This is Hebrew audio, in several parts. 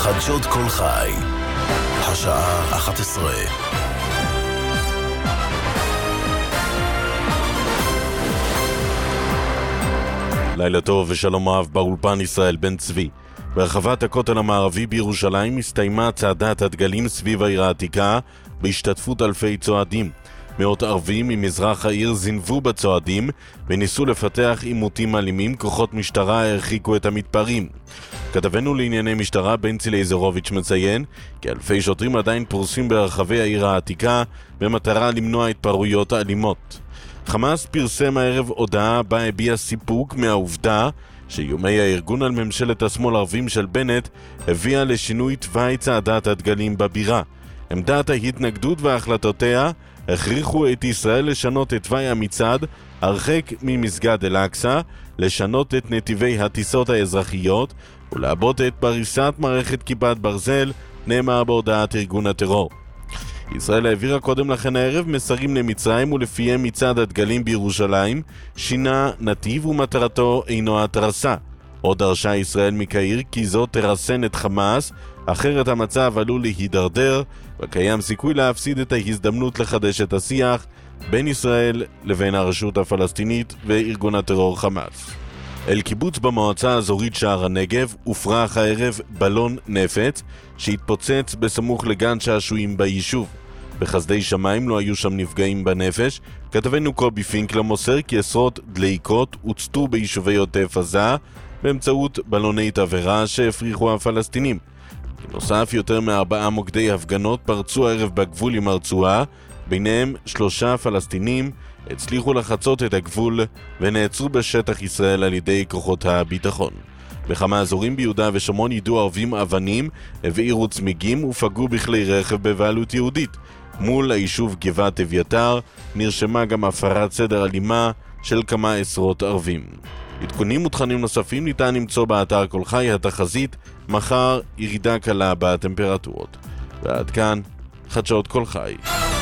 חדשות כל חי, השעה 11. לילה טוב ושלום רב, באולפן ישראל בן צבי. ברחבת הכותל המערבי בירושלים הסתיימה צעדת הדגלים סביב העיר העתיקה בהשתתפות אלפי צועדים. מאות ערבים ממזרח העיר זינבו בצועדים וניסו לפתח עימותים אלימים. כוחות משטרה הרחיקו את המתפרעים. כתבנו לענייני משטרה בנצי לייזרוביץ' מציין כי אלפי שוטרים עדיין פרוסים ברחבי העיר העתיקה במטרה למנוע התפרעויות אלימות. חמאס פרסם הערב הודעה בה הביע סיפוק מהעובדה שאיומי הארגון על ממשלת השמאל ערבים של בנט הביאה לשינוי תוואי צעדת הדגלים בבירה. עמדת ההתנגדות והחלטותיה הכריחו את ישראל לשנות את תוואי המצעד הרחק ממסגד אל-אקצא, לשנות את נתיבי הטיסות האזרחיות ולעבות את פריסת מערכת כיפת ברזל, נאמר בהודעת ארגון הטרור. ישראל העבירה קודם לכן הערב מסרים למצרים ולפיהם מצעד הדגלים בירושלים שינה נתיב ומטרתו אינו התרסה. עוד דרשה ישראל מקהיר כי זאת תרסן את חמאס, אחרת המצב עלול להידרדר וקיים סיכוי להפסיד את ההזדמנות לחדש את השיח בין ישראל לבין הרשות הפלסטינית וארגון הטרור חמאס. אל קיבוץ במועצה האזורית שער הנגב הופרח הערב בלון נפץ שהתפוצץ בסמוך לגן שעשועים ביישוב. בחסדי שמיים לא היו שם נפגעים בנפש. כתבנו קובי פינקלר מוסר כי עשרות דליקות הוצתו ביישובי עוטף עזה באמצעות בלוני תבערה שהפריחו הפלסטינים. בנוסף, יותר מ4 מוקדי הפגנות פרצו הערב בגבול עם הרצועה, ביניהם 3 פלסטינים הצליחו לחצות את הגבול ונעצרו בשטח ישראל על ידי כוחות הביטחון. בכמה אזורים ביהודה ושומרון יידו ערבים אבנים, הבעירו צמיגים ופגעו בכלי רכב בבעלות יהודית. מול היישוב גבעת אביתר נרשמה גם הפרת סדר אלימה של כמה עשרות ערבים. עדכונים ותכנים נוספים ניתן למצוא באתר כל חי. התחזית מחר ירידה קלה בטמפרטורות. ועד כאן חדשות כל חי.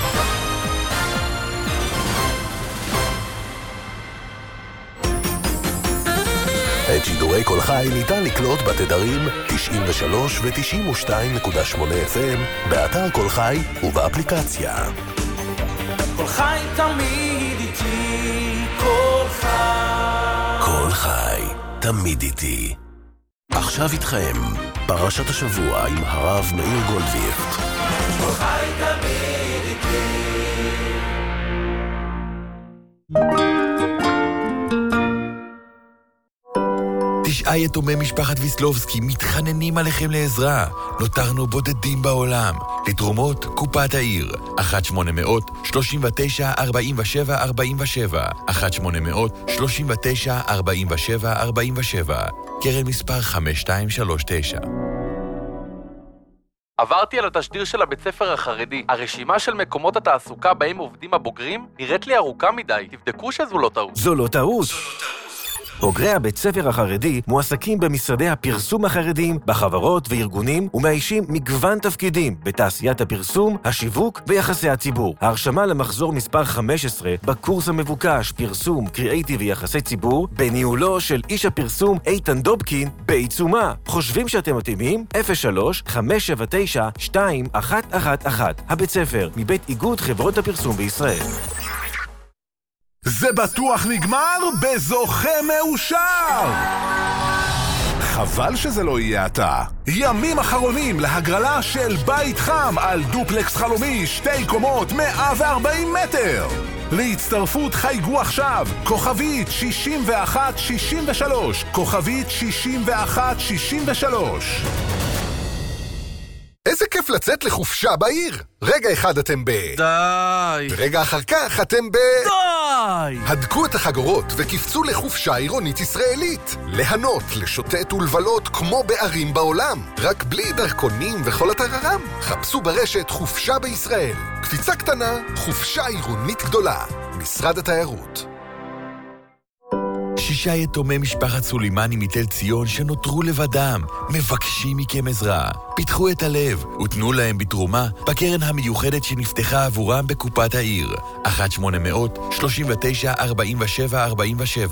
את שידורי כל חי ניתן לקלוט בתדרים 93 ו-92.8 FM באתר כל חי ובאפליקציה. כל חי תמיד איתי, כל חי. כל חי תמיד איתי. עכשיו איתכם פרשת השבוע עם הרב מאיר גולדווירט. כל חי תמיד איתי. 9 יתומי משפחת ויסלובסקי מתחננים עליכם לעזרה. נותרנו בודדים בעולם. לתרומות קופת העיר 1-800-39-47-47 1-800-39-47-47 קרן מספר 5239. עברתי על התשדיר של הבית ספר החרדי. הרשימה של מקומות התעסוקה בהם עובדים הבוגרים נראית לי ארוכה מדי. תבדקו שזו לא טעות. זו לא טעות. בוגרי הבית ספר החרדי מועסקים במשרדי הפרסום החרדיים, בחברות וארגונים, ומאיישים מגוון תפקידים בתעשיית הפרסום, השיווק ויחסי הציבור. ההרשמה למחזור מספר 15 בקורס המבוקש פרסום, קריאייטיב ויחסי ציבור בניהולו של איש הפרסום איתן דובקין בעיצומה. חושבים שאתם מתאימים? 03-579-2111. הבית ספר מבית איגוד חברות הפרסום בישראל. זה בטוח נגמר בזוכה מאושר! חבל שזה לא יהיה אתה. ימים אחרונים להגרלה של בית חם על דופלקס חלומי 2 קומות 140 מטר. להצטרפות חייגו עכשיו כוכבית 6163 כוכבית 6163. איזה כיף לצאת לחופשה בעיר. רגע אחד אתם די. ורגע אחר כך אתם די. הדקו את החגורות וכיפצו לחופשה עירונית ישראלית. ליהנות, לשוטט ולבלות כמו בערים בעולם. רק בלי דרכונים וכל הטררם. חפשו ברשת חופשה בישראל. קפיצה קטנה, חופשה עירונית גדולה. משרד התיירות. 6 יתומי משפחת סולימני מתל ציון שנותרו לבדם, מבקשים מכם עזרה. פיתחו את הלב ותנו להם בתרומה בקרן המיוחדת שנפתחה עבורם בקופת העיר. 1-800-39-47-47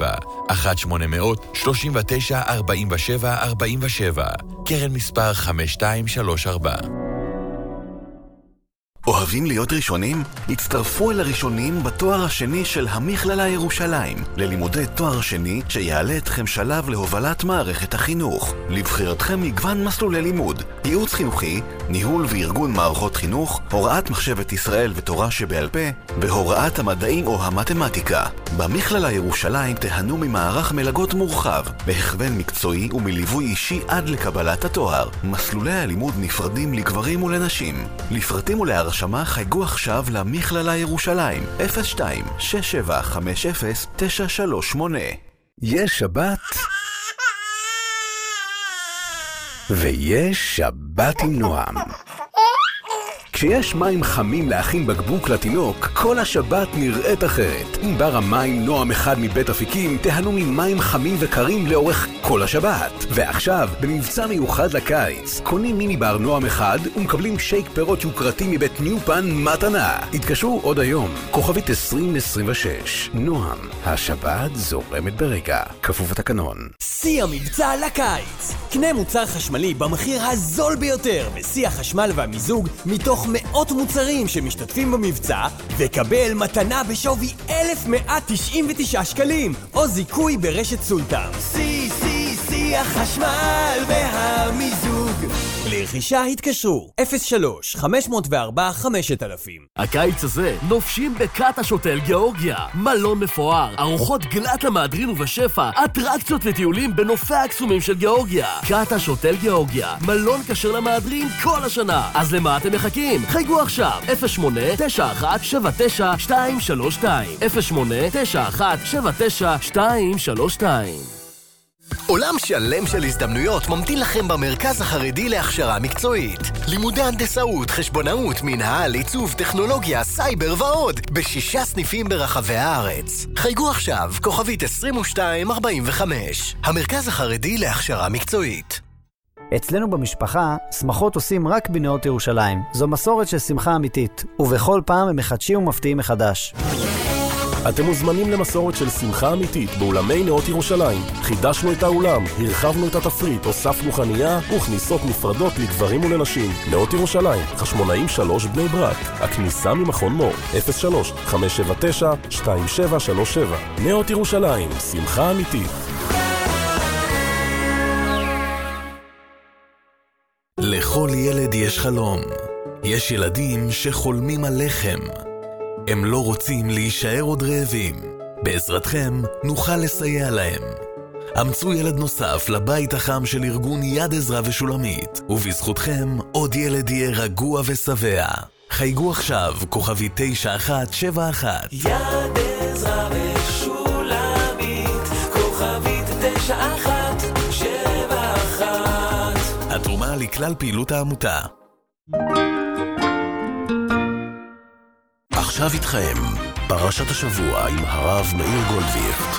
1-800-39-47-47 קרן מספר 5234. אוהבים להיות ראשונים? הצטרפו אל הראשונים בתואר השני של המכללה ירושלים, ללימודי תואר שני שיעלה אתכם שלב להובלת מערכת החינוך. לבחירתכם מגוון מסלולי לימוד, ייעוץ חינוכי, ניהול וארגון מערכות חינוך, הוראת מחשבת ישראל ותורה שבעל פה, והוראת המדעים או המתמטיקה. במכללה ירושלים תהנו ממערך מלגות מורחב, בהכוון מקצועי ומליווי אישי עד לקבלת התואר. מסלולי הלימוד נפרדים לגברים ולנשים. לפרטים ולהרשמה חייגו עכשיו למכללה ירושלים 02-6750-938. יש שבת ויש שבת עם נועם. כשיש מים חמים להכין בקבוק לתינוק, כל השבת נראית אחרת. עם בר המים נועם אחד מבית אפיקים, תהנו ממים חמים וקרים לאורך כל השבת. ועכשיו, במבצע מיוחד לקיץ, קונים מיני בר נועם אחד ומקבלים שייק פירות יוקרתי מבית ניופן מתנה. התקשרו עוד היום, כוכבית 2026. נועם, השבת זורמת ברגע. כפוף התקנון. שיא המבצע לקיץ. קנה מוצר חשמלי במחיר הזול ביותר בשיא החשמל והמיזוג מתוך מאות מוצרים שמשתתפים במבצע, וקבל מתנה בשווי 1,199 שקלים או זיכוי ברשת סולטן. שיא החשמל והמיזוג. לרכישה התקשרו 03-504-5000. הקיץ הזה נופשים בקאטה שוטל גיאורגיה, מלון מפואר, ארוחות גלת למהדרין ובשפע, אטרקציות וטיולים בנופי הקסומים של גיאורגיה. קאטה שוטל גיאורגיה, מלון כשר למהדרין כל השנה. אז למה אתם מחכים? חייגו עכשיו 08-91-79-232 08-91-79-232. עולם שלם של הזדמנויות ממתין לכם במרכז החרדי להכשרה מקצועית. לימודי הנדסאות, חשבונאות, מנהל, עיצוב, טכנולוגיה, סייבר ועוד, ב6 סניפים ברחבי הארץ. חייגו עכשיו, כוכבית 2245. המרכז החרדי להכשרה מקצועית. אצלנו במשפחה, שמחות עושים רק בנאות ירושלים. זו מסורת של שמחה אמיתית, ובכל פעם הם מחדשים ומפתיעים מחדש. אתם מוזמנים למסורת של שמחה אמיתית באולמי נאות ירושלים. חידשנו את האולם, הרחבנו את התפריט, הוספנו חנייה וכניסות נפרדות לגברים ולנשים. נאות ירושלים, חשמונאים 3 בני ברק. הכניסה ממכון מור 03-579-2737. נאות ירושלים, שמחה אמיתית. לכל ילד יש חלום. יש ילדים שחולמים על לחם. הם לא רוצים להישאר עוד רעבים. בעזרתכם נוכל לסייע להם. אמצו ילד נוסף לבית החם של ארגון יד עזרא ושולמית, ובזכותכם עוד ילד יהיה רגוע ושבע. חייגו עכשיו, כוכבי 9171. יד עזרא ושולמית, כוכבית 9171. התרומה לכלל פעילות העמותה. עכשיו איתכם, פרשת השבוע עם הרב מאיר גולדוויכט.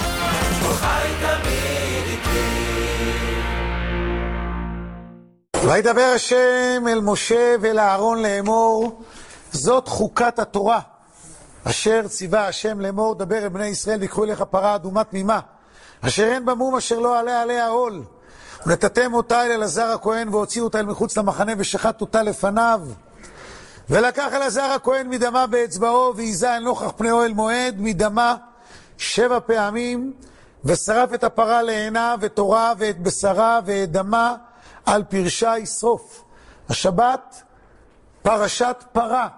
וידבר השם אל משה ואל אהרון לאמור, זאת חוקת התורה, אשר ציווה השם לאמור, דבר אל בני ישראל ויקחו אליך פרה אדומה תמימה, אשר אין במום אשר לא עלה עליה העול, ונתתם אותה אל אלעזר הכהן והוציאו אותה אל מחוץ למחנה ושחט אותה לפניו. ולקח אלעזר הכהן מדמה באצבעו ועיזה אל נוכח פני אוהל מועד מדמה 7 פעמים, ושרף את הפרה לעינה ותורה ואת בשרה ואת דמה על פרשה ישרוף. השבת פרשת פרה,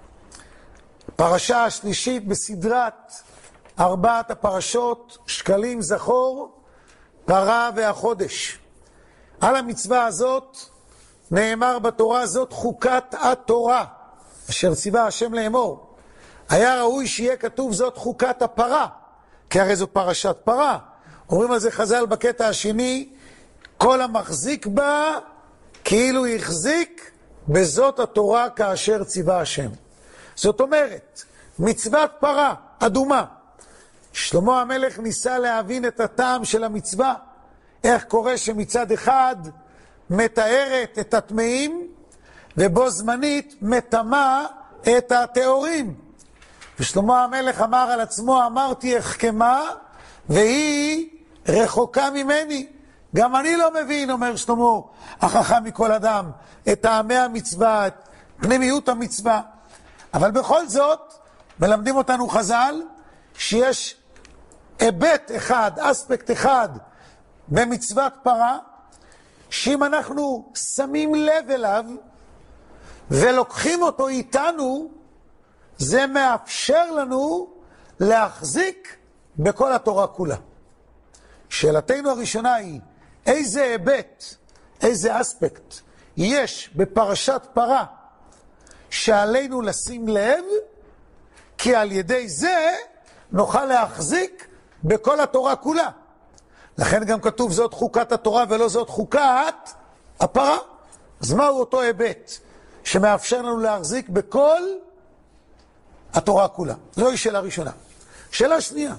פרשה השלישית בסדרת 4 הפרשות שקלים זכור פרה והחודש. על המצווה הזאת נאמר בתורה, זאת חוקת התורה אשר ציווה השם לאמור. היה ראוי שיהיה כתוב זאת חוקת הפרה, כי הרי זו פרשת פרה. אומרים על זה חז"ל בקטע השני, כל המחזיק בה כאילו יחזיק בזאת התורה כאשר ציווה השם. זאת אומרת, מצוות פרה אדומה שלמה המלך ניסה להבין את הטעם של המצווה, איך קורה שמצד אחד מתארת את הטמאים, ובו זמנית מטמא את הטהורים. ושלמה המלך אמר על עצמו, אמרתי החכמה, והיא רחוקה ממני. גם אני לא מבין, אומר שלמה, החכם מכל אדם, את טעמי המצווה, את פנימיות המצווה. אבל בכל זאת, מלמדים אותנו חז"ל, שיש היבט אחד, אספקט אחד, במצוות פרה, שאם אנחנו שמים לב אליו, ולוקחים אותו איתנו, זה מאפשר לנו להחזיק בכל התורה כולה. שאלתנו הראשונה היא, איזה היבט, איזה אספקט יש בפרשת פרה שעלינו לשים לב, כי על ידי זה נוכל להחזיק בכל התורה כולה. לכן גם כתוב זאת חוקת התורה ולא זאת חוקת הפרה. אז מהו אותו היבט שמאפשר לנו להחזיק בכל התורה כולה? זוהי שאלה ראשונה. שאלה שנייה,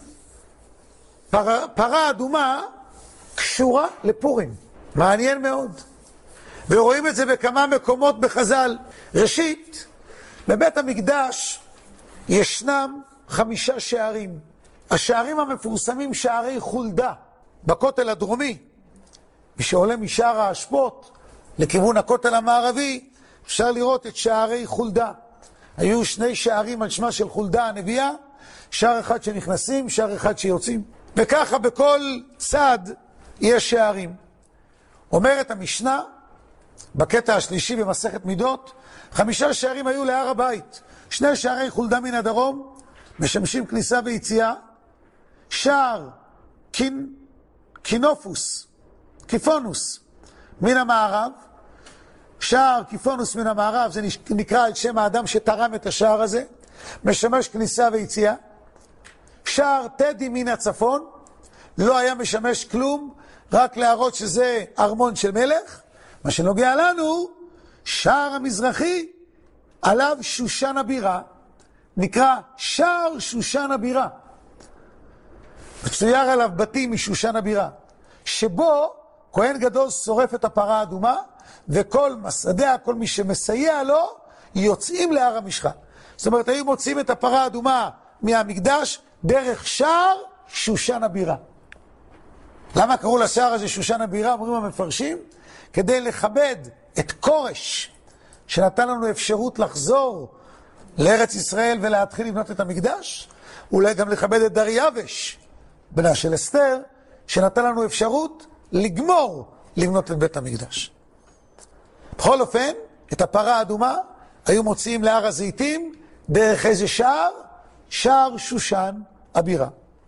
פרה אדומה קשורה לפורים. מעניין מאוד. ורואים את זה בכמה מקומות בחז"ל. ראשית, בבית המקדש ישנם 5 שערים. השערים המפורסמים שערי חולדה. בכותל הדרומי, מי שעולה משער האשפות לכיוון הכותל המערבי, אפשר לראות את שערי חולדה. היו 2 שערים על שמה של חולדה הנביאה, שער אחד שנכנסים, שער אחד שיוצאים. וככה בכל צד יש שערים. אומרת המשנה, בקטע השלישי במסכת מידות, 5 שערים היו להר הבית. 2 שערי חולדה מן הדרום, משמשים כניסה ויציאה. שער קיפונוס מן המערב, שער קיפונוס מן המערב, זה נקרא על שם האדם שתרם את השער הזה, משמש כניסה ויציאה. שער תדי מן הצפון, לא היה משמש כלום, רק להראות שזה ארמון של מלך. מה שנוגע לנו, שער המזרחי, עליו שושן הבירה, נקרא שער שושן הבירה. מצויר עליו בתים משושן הבירה, שבו כהן גדול שורף את הפרה האדומה, וכל מסעדיה, כל מי שמסייע לו, יוצאים להר המשחה. זאת אומרת, היו מוצאים את הפרה האדומה מהמקדש דרך שער שושן הבירה. למה קראו לשער הזה שושן הבירה? אומרים המפרשים, כדי לכבד את כורש, שנתן לנו אפשרות לחזור לארץ ישראל ולהתחיל לבנות את המקדש, אולי גם לכבד את דריווש, בנה של אסתר, שנתן לנו אפשרות לגמור לבנות את בית המקדש. בכל אופן, את הפרה האדומה היו מוציאים להר הזיתים דרך איזה שער? שער שושן הבירה.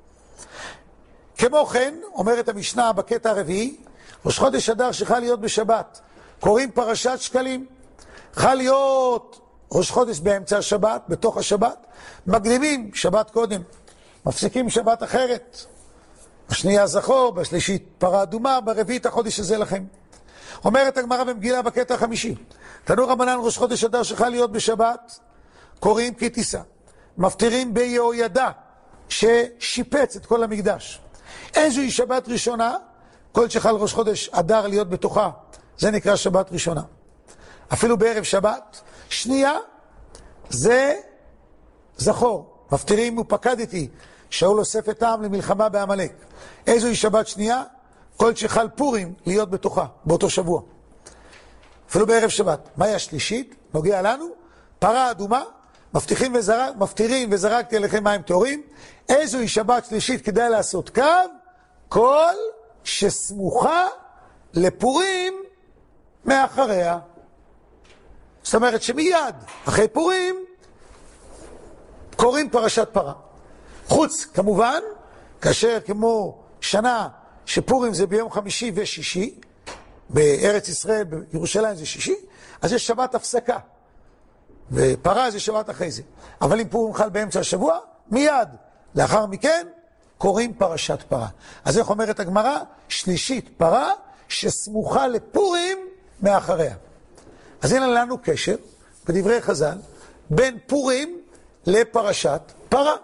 כמו כן, אומרת המשנה בקטע הרביעי, ראש חודש אדר שחל להיות בשבת, קוראים פרשת שקלים. חל להיות ראש חודש באמצע השבת, בתוך השבת, מקדימים שבת קודם, מפסיקים שבת אחרת. בשנייה זכור, בשלישית פרה אדומה, ברביעית החודש הזה לכם. אומרת הגמרא במגילה בקטע החמישי, תנו רבנן ראש חודש אדר שחל להיות בשבת, קוראים כי תישא, מפטירים ביהוידע ששיפץ את כל המקדש. איזוהי שבת ראשונה, כל שחל ראש חודש אדר להיות בתוכה, זה נקרא שבת ראשונה. אפילו בערב שבת, שנייה זה זכור, מפטירים ופקדתי, שאול אוסף את העם למלחמה בעמלק. איזוהי שבת שנייה? כל שחל פורים להיות בתוכה, באותו שבוע. אפילו בערב שבת. מהי השלישית? נוגע לנו, פרה אדומה, מפטירים וזרקתי עליכם מים טהורים. איזוהי שבת שלישית כדאי לעשות קו? כל שסמוכה לפורים מאחריה. זאת אומרת שמיד אחרי פורים קוראים פרשת פרה. חוץ כמובן, כאשר כמו שנה שפורים זה ביום חמישי ושישי, בארץ ישראל, בירושלים זה שישי, אז יש שבת הפסקה. ופרה זה שבת אחרי זה. אבל אם פורים חל באמצע השבוע, מיד לאחר מכן קוראים פרשת פרה. אז איך אומרת הגמרא? שלישית פרה שסמוכה לפורים מאחריה. אז הנה לנו קשר, בדברי חז"ל, בין פורים לפרשת פרה.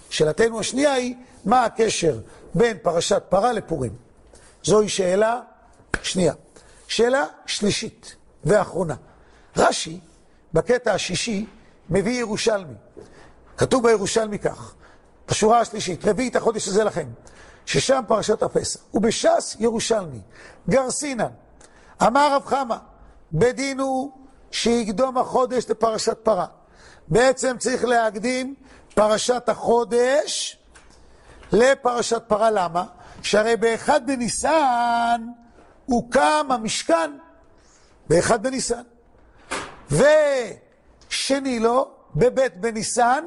שאלתנו השנייה היא, מה הקשר בין פרשת פרה לפורים? זוהי שאלה שנייה. שאלה שלישית ואחרונה. רש"י, בקטע השישי, מביא ירושלמי. כתוב בירושלמי כך, בשורה השלישית, רביעית החודש הזה לכם, ששם פרשת הפסח. ובש"ס ירושלמי, גרסינן, אמר רב חמא, בדין הוא שיקדום החודש לפרשת פרה. בעצם צריך להקדים פרשת החודש לפרשת פרה. למה? שהרי באחד בניסן הוקם המשכן, באחד בניסן. ושני לו, בבית בניסן,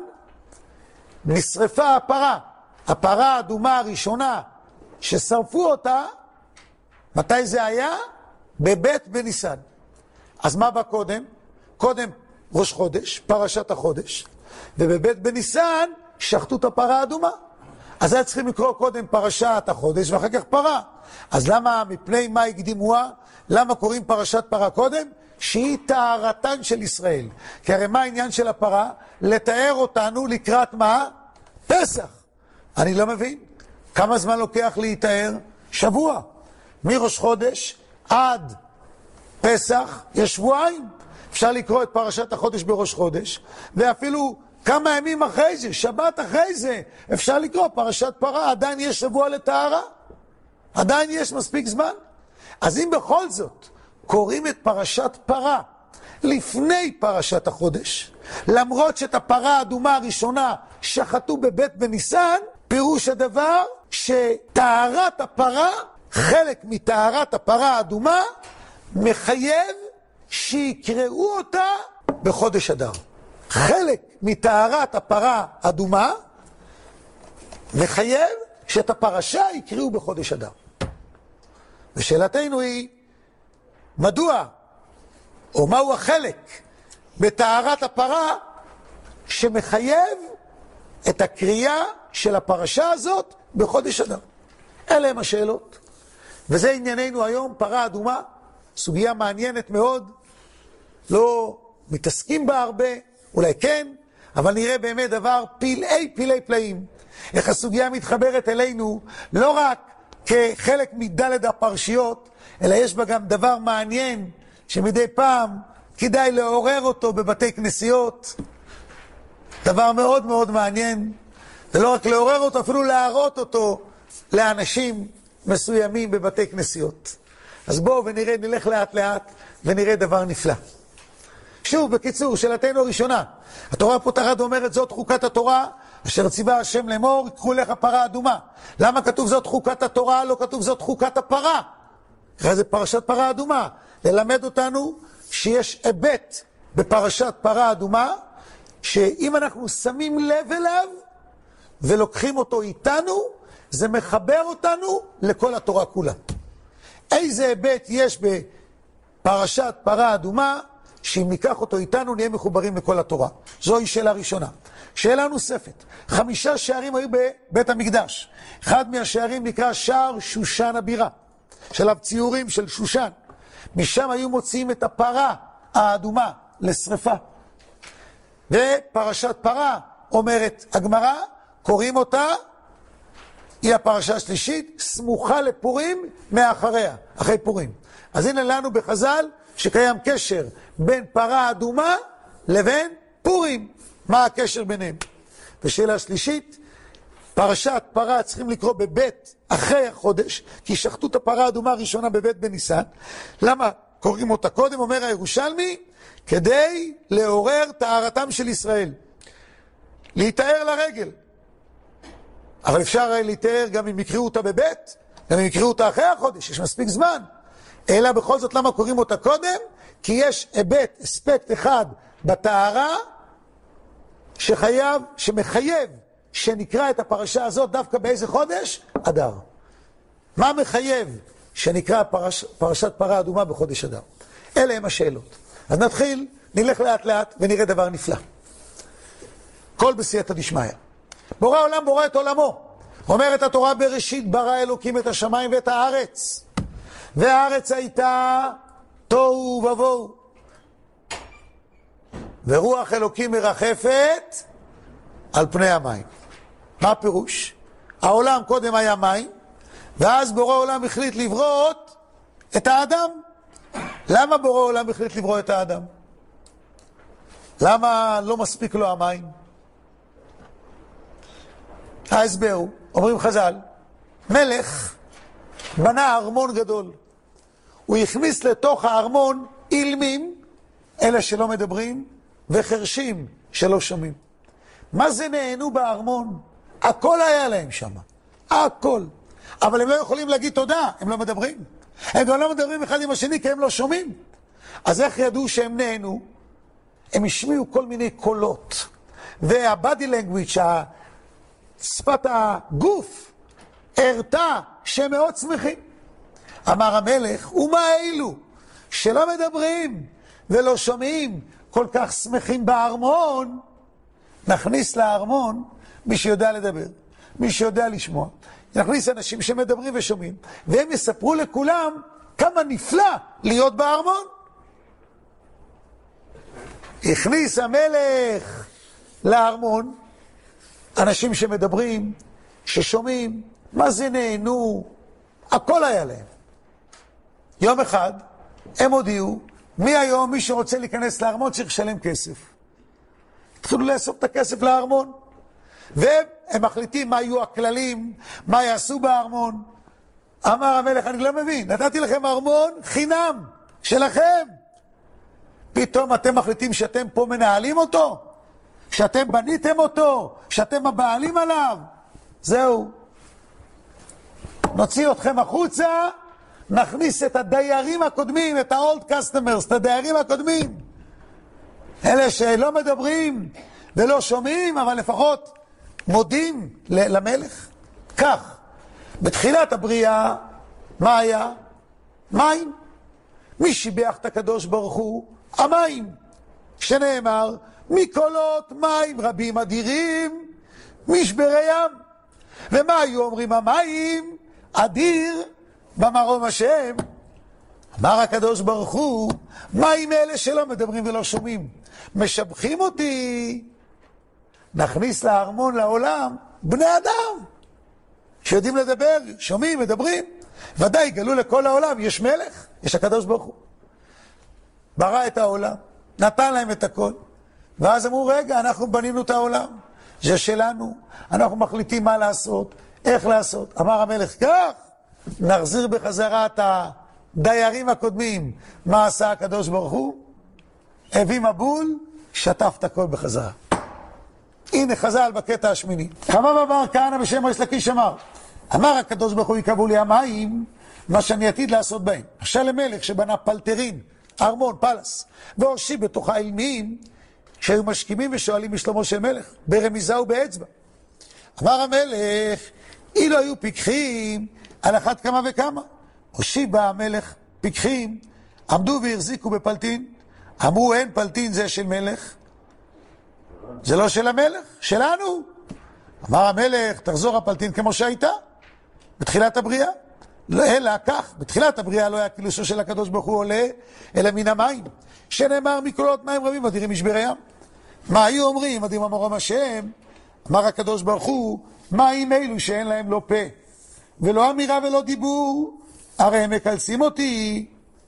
נשרפה הפרה. הפרה האדומה הראשונה ששרפו אותה, מתי זה היה? בבית בניסן. אז מה בא קודם? קודם ראש חודש, פרשת החודש, ובבית בניסן שחטו את הפרה האדומה. אז היה צריכים לקרוא קודם פרשת החודש ואחר כך פרה. אז למה, מפני מה הקדימוה? למה קוראים פרשת פרה קודם? שהיא טהרתן של ישראל. כי הרי מה העניין של הפרה? לתאר אותנו לקראת מה? פסח. אני לא מבין. כמה זמן לוקח להתאר? שבוע. מראש חודש עד פסח יש שבועיים. אפשר לקרוא את פרשת החודש בראש חודש, ואפילו כמה ימים אחרי זה, שבת אחרי זה, אפשר לקרוא פרשת פרה. עדיין יש שבוע לטהרה, עדיין יש מספיק זמן. אז אם בכל זאת קוראים את פרשת פרה לפני פרשת החודש, למרות שאת הפרה האדומה הראשונה שחטו בבית בניסן, פירוש הדבר שטהרת הפרה, חלק מטהרת הפרה האדומה, מחייב שיקראו אותה בחודש אדר. חלק מטהרת הפרה האדומה מחייב שאת הפרשה יקראו בחודש אדר. ושאלתנו היא, מדוע, או מהו החלק בטהרת הפרה שמחייב את הקריאה של הפרשה הזאת בחודש אדר? אלה הם השאלות. וזה ענייננו היום, פרה אדומה, סוגיה מעניינת מאוד, לא מתעסקים בה הרבה, אולי כן, אבל נראה באמת דבר פלאי פלאים. איך הסוגיה מתחברת אלינו לא רק כחלק מדלת הפרשיות, אלא יש בה גם דבר מעניין שמדי פעם כדאי לעורר אותו בבתי כנסיות. דבר מאוד מאוד מעניין, ולא רק לעורר אותו, אפילו להראות אותו לאנשים מסוימים בבתי כנסיות. אז בואו ונראה, נלך לאט לאט ונראה דבר נפלא. שוב, בקיצור, שאלתנו הראשונה, התורה פותחת ואומרת, זאת חוקת התורה, אשר ציווה השם לאמור, יקחו לך פרה אדומה. למה כתוב זאת חוקת התורה, לא כתוב זאת חוקת הפרה? אחרי זה פרשת פרה אדומה. ללמד אותנו שיש היבט בפרשת פרה אדומה, שאם אנחנו שמים לב אליו ולוקחים אותו איתנו, זה מחבר אותנו לכל התורה כולה. איזה היבט יש בפרשת פרה אדומה, שאם ניקח אותו איתנו נהיה מחוברים לכל התורה? זוהי שאלה ראשונה. שאלה נוספת, 5 שערים היו בבית המקדש. אחד מהשערים נקרא שער שושן הבירה, שלב ציורים של שושן. משם היו מוציאים את הפרה האדומה לשריפה. ופרשת פרה, אומרת הגמרא, קוראים אותה, היא הפרשה השלישית, סמוכה לפורים מאחריה, אחרי פורים. אז הנה לנו בחז"ל שקיים קשר בין פרה אדומה לבין פורים. מה הקשר ביניהם? ושאלה שלישית, פרשת פרה צריכים לקרוא בבית אחרי החודש, כי שחטו את הפרה האדומה הראשונה בבית בניסן. למה קוראים אותה קודם? אומר הירושלמי, כדי לעורר טהרתם של ישראל, להתאר לרגל. אבל אפשר להתאר גם אם יקראו אותה בבית, גם אם יקראו אותה אחרי החודש, יש מספיק זמן. אלא בכל זאת למה קוראים אותה קודם? כי יש היבט, אספקט אחד בטהרה שמחייב שנקרא את הפרשה הזאת דווקא באיזה חודש? אדר. מה מחייב שנקרא פרשת פרה אדומה בחודש אדר? אלה הם השאלות. אז נתחיל, נלך לאט לאט ונראה דבר נפלא. כל בסייעתא דשמיא. בורא עולם בורא את עולמו. אומרת התורה, בראשית ברא אלוקים את השמיים ואת הארץ. והארץ הייתה תוהו ובוהו. ורוח אלוקים מרחפת על פני המים. מה הפירוש? העולם קודם היה מים, ואז בורא עולם החליט לברות את האדם. למה בורא עולם החליט לברוא את האדם? למה לא מספיק לו המים? ההסבר הוא, אומרים חז"ל, מלך בנה ארמון גדול. הוא הכניס לתוך הארמון אילמים, אלה שלא מדברים, וחרשים שלא שומעים. מה זה נהנו בארמון? הכל היה להם שם, הכל. אבל הם לא יכולים להגיד תודה, הם לא מדברים. הם גם לא מדברים אחד עם השני כי הם לא שומעים. אז איך ידעו שהם נהנו? הם השמיעו כל מיני קולות. והבאדי לנגוויץ', שפת הגוף, הרתה שהם מאוד שמחים. אמר המלך, ומה אילו שלא מדברים ולא שומעים כל כך שמחים בארמון? נכניס לארמון מי שיודע לדבר, מי שיודע לשמוע. נכניס אנשים שמדברים ושומעים, והם יספרו לכולם כמה נפלא להיות בארמון. הכניס המלך לארמון אנשים שמדברים, ששומעים, מה זה נהנו, הכל היה להם. יום אחד הם הודיעו, מהיום מי שרוצה להיכנס לארמון צריך לשלם כסף. התחילו לאסוף את הכסף לארמון, והם מחליטים מה יהיו הכללים, מה יעשו בארמון. אמר המלך, אני לא מבין, נתתי לכם ארמון חינם שלכם. פתאום אתם מחליטים שאתם פה מנהלים אותו? שאתם בניתם אותו? שאתם הבעלים עליו? זהו. נוציא אתכם החוצה, נכניס את הדיירים הקודמים, את ה-old customers, את הדיירים הקודמים. אלה שלא מדברים ולא שומעים, אבל לפחות מודים למלך. כך, בתחילת הבריאה, מה היה? מים. מי שיבח את הקדוש ברוך הוא? המים. שנאמר, מקולות מים רבים אדירים, משברי ים. ומה היו אומרים המים? אדיר במרום השם. אמר הקדוש ברוך הוא, מים אלה שלא מדברים ולא שומעים, משבחים אותי. נכניס לארמון לעולם בני אדם שיודעים לדבר, שומעים, מדברים. ודאי גלו לכל העולם, יש מלך, יש הקדוש ברוך הוא. ברא את העולם, נתן להם את הכל, ואז אמרו, רגע, אנחנו בנינו את העולם, זה שלנו, אנחנו מחליטים מה לעשות, איך לעשות. אמר המלך, כך, נחזיר בחזרה את הדיירים הקודמים. מה עשה הקדוש ברוך הוא? הביא מבול, שטף את הכל בחזרה. הנה חז"ל בקטע השמיני. חבב אמר כהנא בשם ריש לקיש אמר, אמר הקדוש ברוך הוא, יקבעו לי המים, מה שאני עתיד לעשות בהם. עכשיו למלך שבנה פלטרין, ארמון, פלס, והושיב בתוכה אילמים, שהיו משכימים ושואלים בשלומו של מלך, ברמיזה ובאצבע. אמר המלך, אילו היו פיקחים, על אחת כמה וכמה. הושיב בה המלך פיקחים, עמדו והחזיקו בפלטין. אמרו, אין פלטין, זה של מלך. זה לא של המלך, שלנו. אמר המלך, תחזור הפלטין כמו שהייתה, בתחילת הבריאה. לא, אלא כך, בתחילת הבריאה לא היה קילוסו של הקדוש ברוך הוא עולה, אלא מן המים, שנאמר מקולות מים רבים אדירים משברי ים. מה היו אומרים, אדירים במרום השם? אמר הקדוש ברוך הוא, מים אלו שאין להם לא פה, ולא אמירה ולא דיבור, הרי הם מקלסים אותי.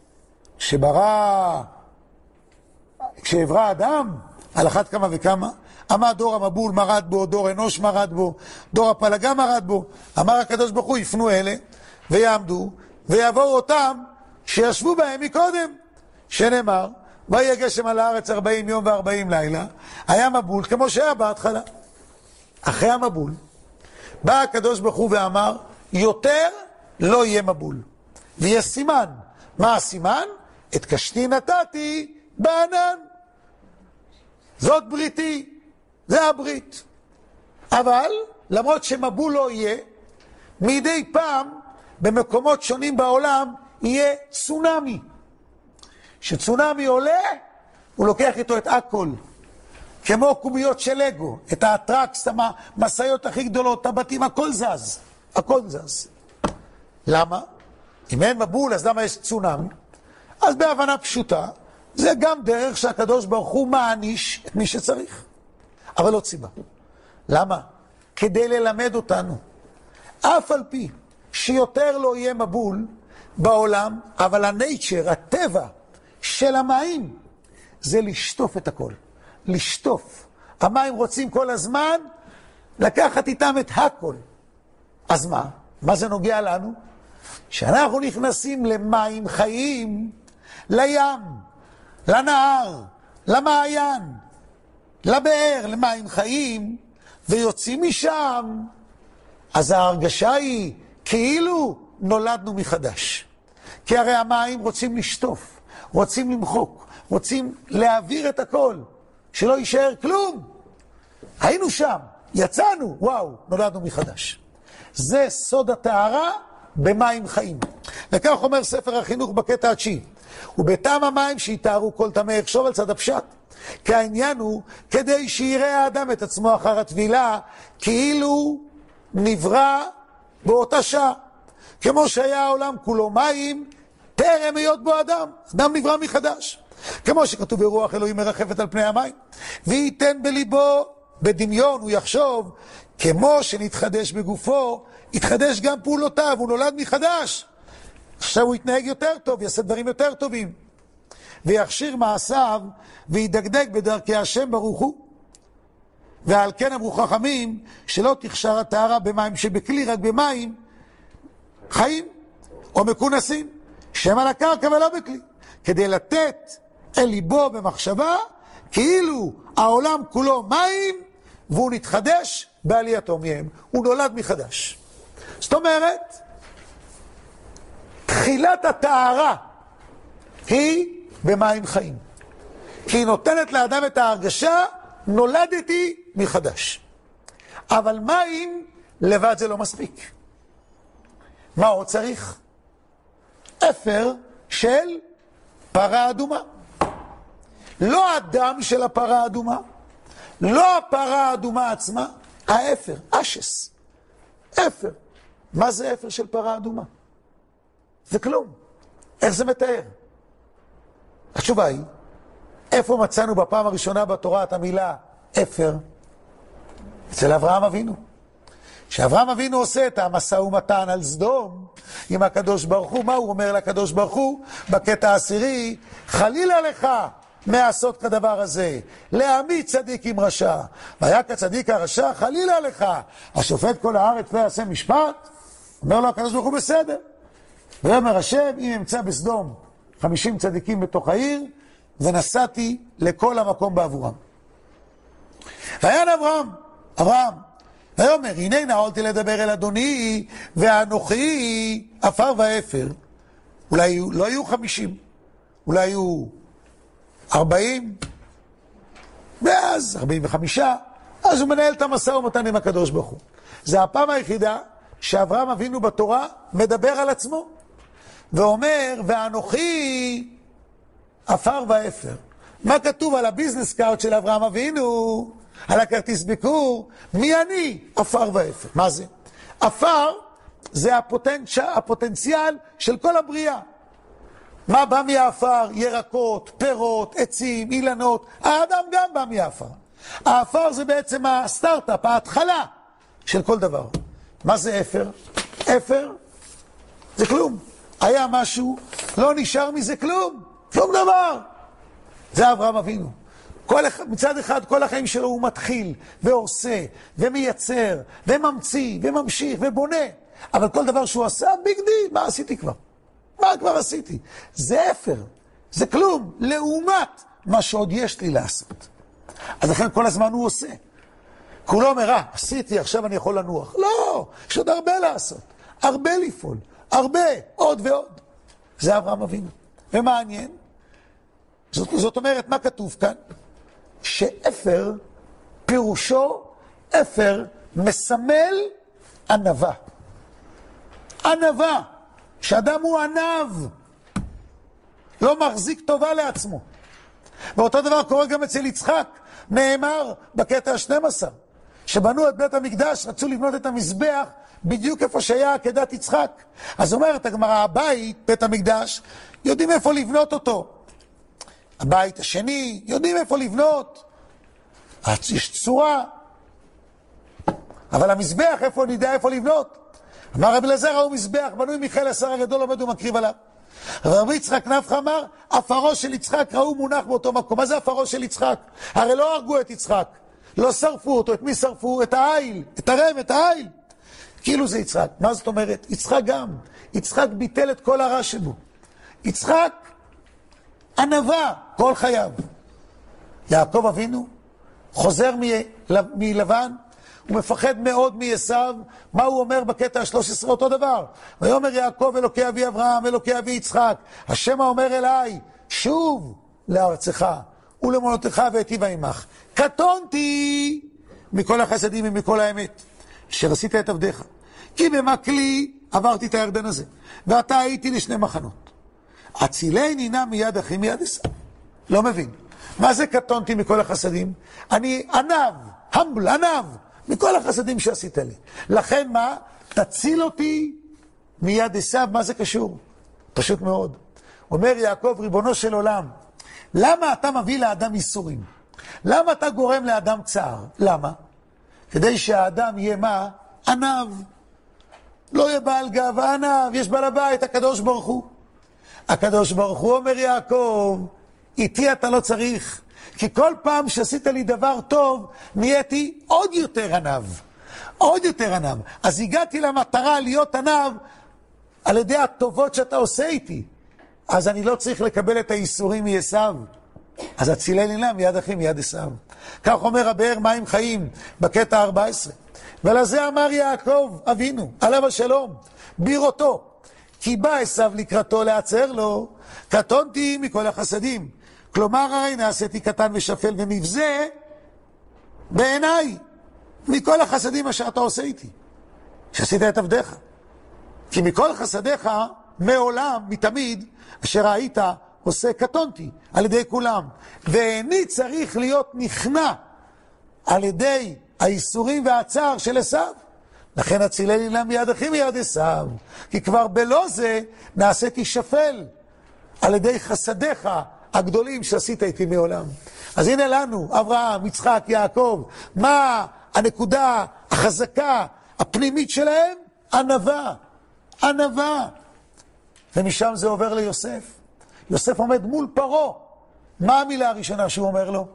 כשעברה אדם, על אחת כמה וכמה, עמד דור המבול מרד בו, דור אנוש מרד בו, דור הפלגה מרד בו. אמר הקדוש ברוך הוא, יפנו אלה ויעמדו ויבואו אותם שישבו בהם מקודם, שנאמר, ויהיה גשם על הארץ 40 יום ו40 לילה. היה מבול כמו שהיה בהתחלה. אחרי המבול בא הקדוש ברוך הוא ואמר, יותר לא יהיה מבול, ויהיה סימן. מה הסימן? את קשתי נתתי בענן. זאת בריתי, זה הברית. אבל למרות שמבול לא יהיה, מדי פעם במקומות שונים בעולם יהיה צונמי. שצונמי עולה, הוא לוקח איתו את הכל, כמו קומיות של לגו, את האטרקס, המסעיות הכי גדולות, הבתים, הכל זז, הכל זז. למה? אם אין מבול, אז למה יש צונמי? אז בהבנה פשוטה, זה גם דרך שהקדוש ברוך הוא מעניש את מי שצריך. אבל לא סיבה. למה? כדי ללמד אותנו. אף על פי שיותר לא יהיה מבול בעולם, אבל הנייצ'ר, הטבע של המים, זה לשטוף את הכל. לשטוף. המים רוצים כל הזמן לקחת איתם את הכל. אז מה? מה זה נוגע לנו? שאנחנו נכנסים למים חיים, לים, לנהר, למעיין, לבאר, למים חיים, ויוצאים משם, אז ההרגשה היא כאילו נולדנו מחדש. כי הרי המים רוצים לשטוף, רוצים למחוק, רוצים להעביר את הכל, שלא יישאר כלום. היינו שם, יצאנו, וואו, נולדנו מחדש. זה סוד הטהרה במים חיים. וכך אומר ספר החינוך בקטע התשיעי. ובטעם המים שיתארו כל טמא, יחשוב על צד הפשט. כי העניין הוא כדי שיראה האדם את עצמו אחר הטבילה, כאילו נברא באותה שעה. כמו שהיה העולם כולו מים, טרם היות בו אדם. אדם נברא מחדש. כמו שכתוב ברוח אלוהים מרחפת על פני המים. וייתן בליבו, בדמיון הוא יחשוב, כמו שנתחדש בגופו, יתחדש גם פעולותיו, הוא נולד מחדש. עכשיו הוא יתנהג יותר טוב, יעשה דברים יותר טובים. ויכשיר מעשיו, וידקדק בדרכי השם ברוך הוא. ועל כן אמרו חכמים, שלא תכשר הטהרה במים שבכלי, רק במים חיים, או מכונסים, שהם על הקרקע ולא בכלי. כדי לתת אל ליבו במחשבה, כאילו העולם כולו מים, והוא נתחדש בעלייתו מהם. הוא נולד מחדש. זאת אומרת, תחילת הטהרה היא במים חיים. כי היא נותנת לאדם את ההרגשה, נולדתי מחדש. אבל מים לבד זה לא מספיק. מה עוד צריך? אפר של פרה אדומה. לא הדם של הפרה האדומה, לא הפרה האדומה עצמה, האפר, אשס. אפר. מה זה אפר של פרה אדומה? זה כלום. איך זה מתאר? התשובה היא, איפה מצאנו בפעם הראשונה בתורה את המילה אפר? אצל אברהם אבינו. שאברהם אבינו עושה את המשא ומתן על סדום עם הקדוש ברוך הוא, מה הוא אומר לקדוש ברוך הוא? בקטע העשירי, חלילה לך מעשות כדבר הזה, להעמיד צדיק עם רשע. והיה כצדיק הרשע, חלילה לך, השופט כל הארץ לא יעשה משפט? אומר לו הקדוש ברוך הוא בסדר. ואומר השם, אם אמצא בסדום 50 צדיקים בתוך העיר, ונסעתי לכל המקום בעבורם. ויען אברהם, ויאמר, הנה נעולתי לדבר אל אדוני, ואנוכי עפר ואפר. אולי לא היו 50, אולי היו 40, ואז 45, אז הוא מנהל את המשא ומתן עם הקדוש ברוך הוא. זה הפעם היחידה שאברהם אבינו בתורה מדבר על עצמו, ואומר, ואנוכי עפר ואפר. מה כתוב על הביזנס קארד של אברהם אבינו? על הכרטיס ביקור, מי אני? עפר ואפר. מה זה? עפר זה הפוטנציאל של כל הבריאה. מה בא מהעפר? ירקות, פירות, עצים, אילנות. האדם גם בא מהעפר. העפר זה בעצם הסטארט-אפ, ההתחלה של כל דבר. מה זה אפר? אפר זה כלום. היה משהו, לא נשאר מזה כלום. שום דבר. זה אברהם אבינו. מצד אחד כל החיים שלו הוא מתחיל ועושה ומייצר וממציא וממשיך ובונה, אבל כל דבר שהוא עשה ביג דיל. מה עשיתי כבר? מה כבר עשיתי? זה אפר, זה כלום לעומת מה שעוד יש לי לעשות. אז לכן כל הזמן הוא עושה. כולו אומר, עשיתי, עכשיו אני יכול לנוח. לא, יש עוד הרבה לעשות, הרבה לפעול, הרבה, עוד ועוד. זה אברהם אבינו. ומעניין, זאת אומרת, מה כתוב כאן? שאפר פירושו, אפר מסמל ענווה. ענווה, שאדם הוא ענב, לא מחזיק טובה לעצמו. ואותו דבר קורה גם אצל יצחק, נאמר בקטע ה-12, שבנו את בית המקדש, רצו לבנות את המזבח בדיוק איפה שהיה עקדת יצחק. אז אומרת הגמרא, הבית, בית המקדש, יודעים איפה לבנות אותו. הבית השני, יודעים איפה לבנות. יש צורה. אבל המזבח, איפה נדע איפה לבנות? אמר רבי אלעזר, הוא מזבח, בנוי מיכאל השר הגדול עומד ומקריב עליו. רבי יצחק נפחא אמר, עפרו של יצחק ראו מונח באותו מקום. מה זה עפרו של יצחק? הרי לא הרגו את יצחק, לא שרפו אותו. את מי שרפו? את העיל, את הרם, את העיל. כאילו זה יצחק. מה זאת אומרת? יצחק גם. יצחק ביטל את כל הרע שבו. יצחק ענווה כל חייו. יעקב אבינו חוזר מלבן, הוא מפחד מאוד מעשיו. מה הוא אומר בקטע ה-13? אותו דבר. ויאמר יעקב אלוקי אבי אברהם, אלוקי אבי יצחק, השם האומר אליי, שוב לארצך ולמולדתך ואיטיבה עמך. קטונתי מכל החסדים ומכל האמת, אשר עשית את עבדיך. כי במקלי עברתי את הירדן הזה, ואתה הייתי לשני מחנות. הצילני נא מיד אחי מיד עשיו. לא מבין. מה זה קטונתי מכל החסדים? אני ענב, המבל, ענב, מכל החסדים שעשית לי. לכן מה? תציל אותי מיד עשיו. מה זה קשור? פשוט מאוד. אומר יעקב, ריבונו של עולם, למה אתה מביא לאדם איסורים? למה אתה גורם לאדם צער? למה? כדי שהאדם יהיה מה? ענב. לא יהיה בעל גאווה, ענב. יש בעל הבית, הקדוש ברוך הוא. הקדוש ברוך הוא אומר יעקב, איתי אתה לא צריך, כי כל פעם שעשית לי דבר טוב, נהייתי עוד יותר ענב. עוד יותר ענב. אז הגעתי למטרה להיות ענב על ידי הטובות שאתה עושה איתי. אז אני לא צריך לקבל את האיסורים מעשיו. אז הצילני נא מיד אחי מיד עשיו. כך אומר הבאר מים חיים בקטע 14. ולזה אמר יעקב אבינו, עליו השלום, בראותו, כי בא עשיו לקראתו לעצר לו, קטונתי מכל החסדים. כלומר, הרי נעשיתי קטן ושפל ונבזה בעיניי מכל החסדים אשר אתה עושה איתי, שעשית את עבדיך. כי מכל חסדיך מעולם, מתמיד, אשר היית עושה קטונתי על ידי כולם. ואיני צריך להיות נכנע על ידי האיסורים והצער של עשיו. לכן הצילני נא מיד אחי מיד עשיו. כי כבר בלא זה נעשיתי שפל על ידי חסדיך הגדולים שעשית איתי מעולם. אז הנה לנו, אברהם, יצחק, יעקב, מה הנקודה החזקה הפנימית שלהם? ענווה. ענווה. ומשם זה עובר ליוסף. יוסף עומד מול פרעה. מה המילה הראשונה שהוא אומר לו?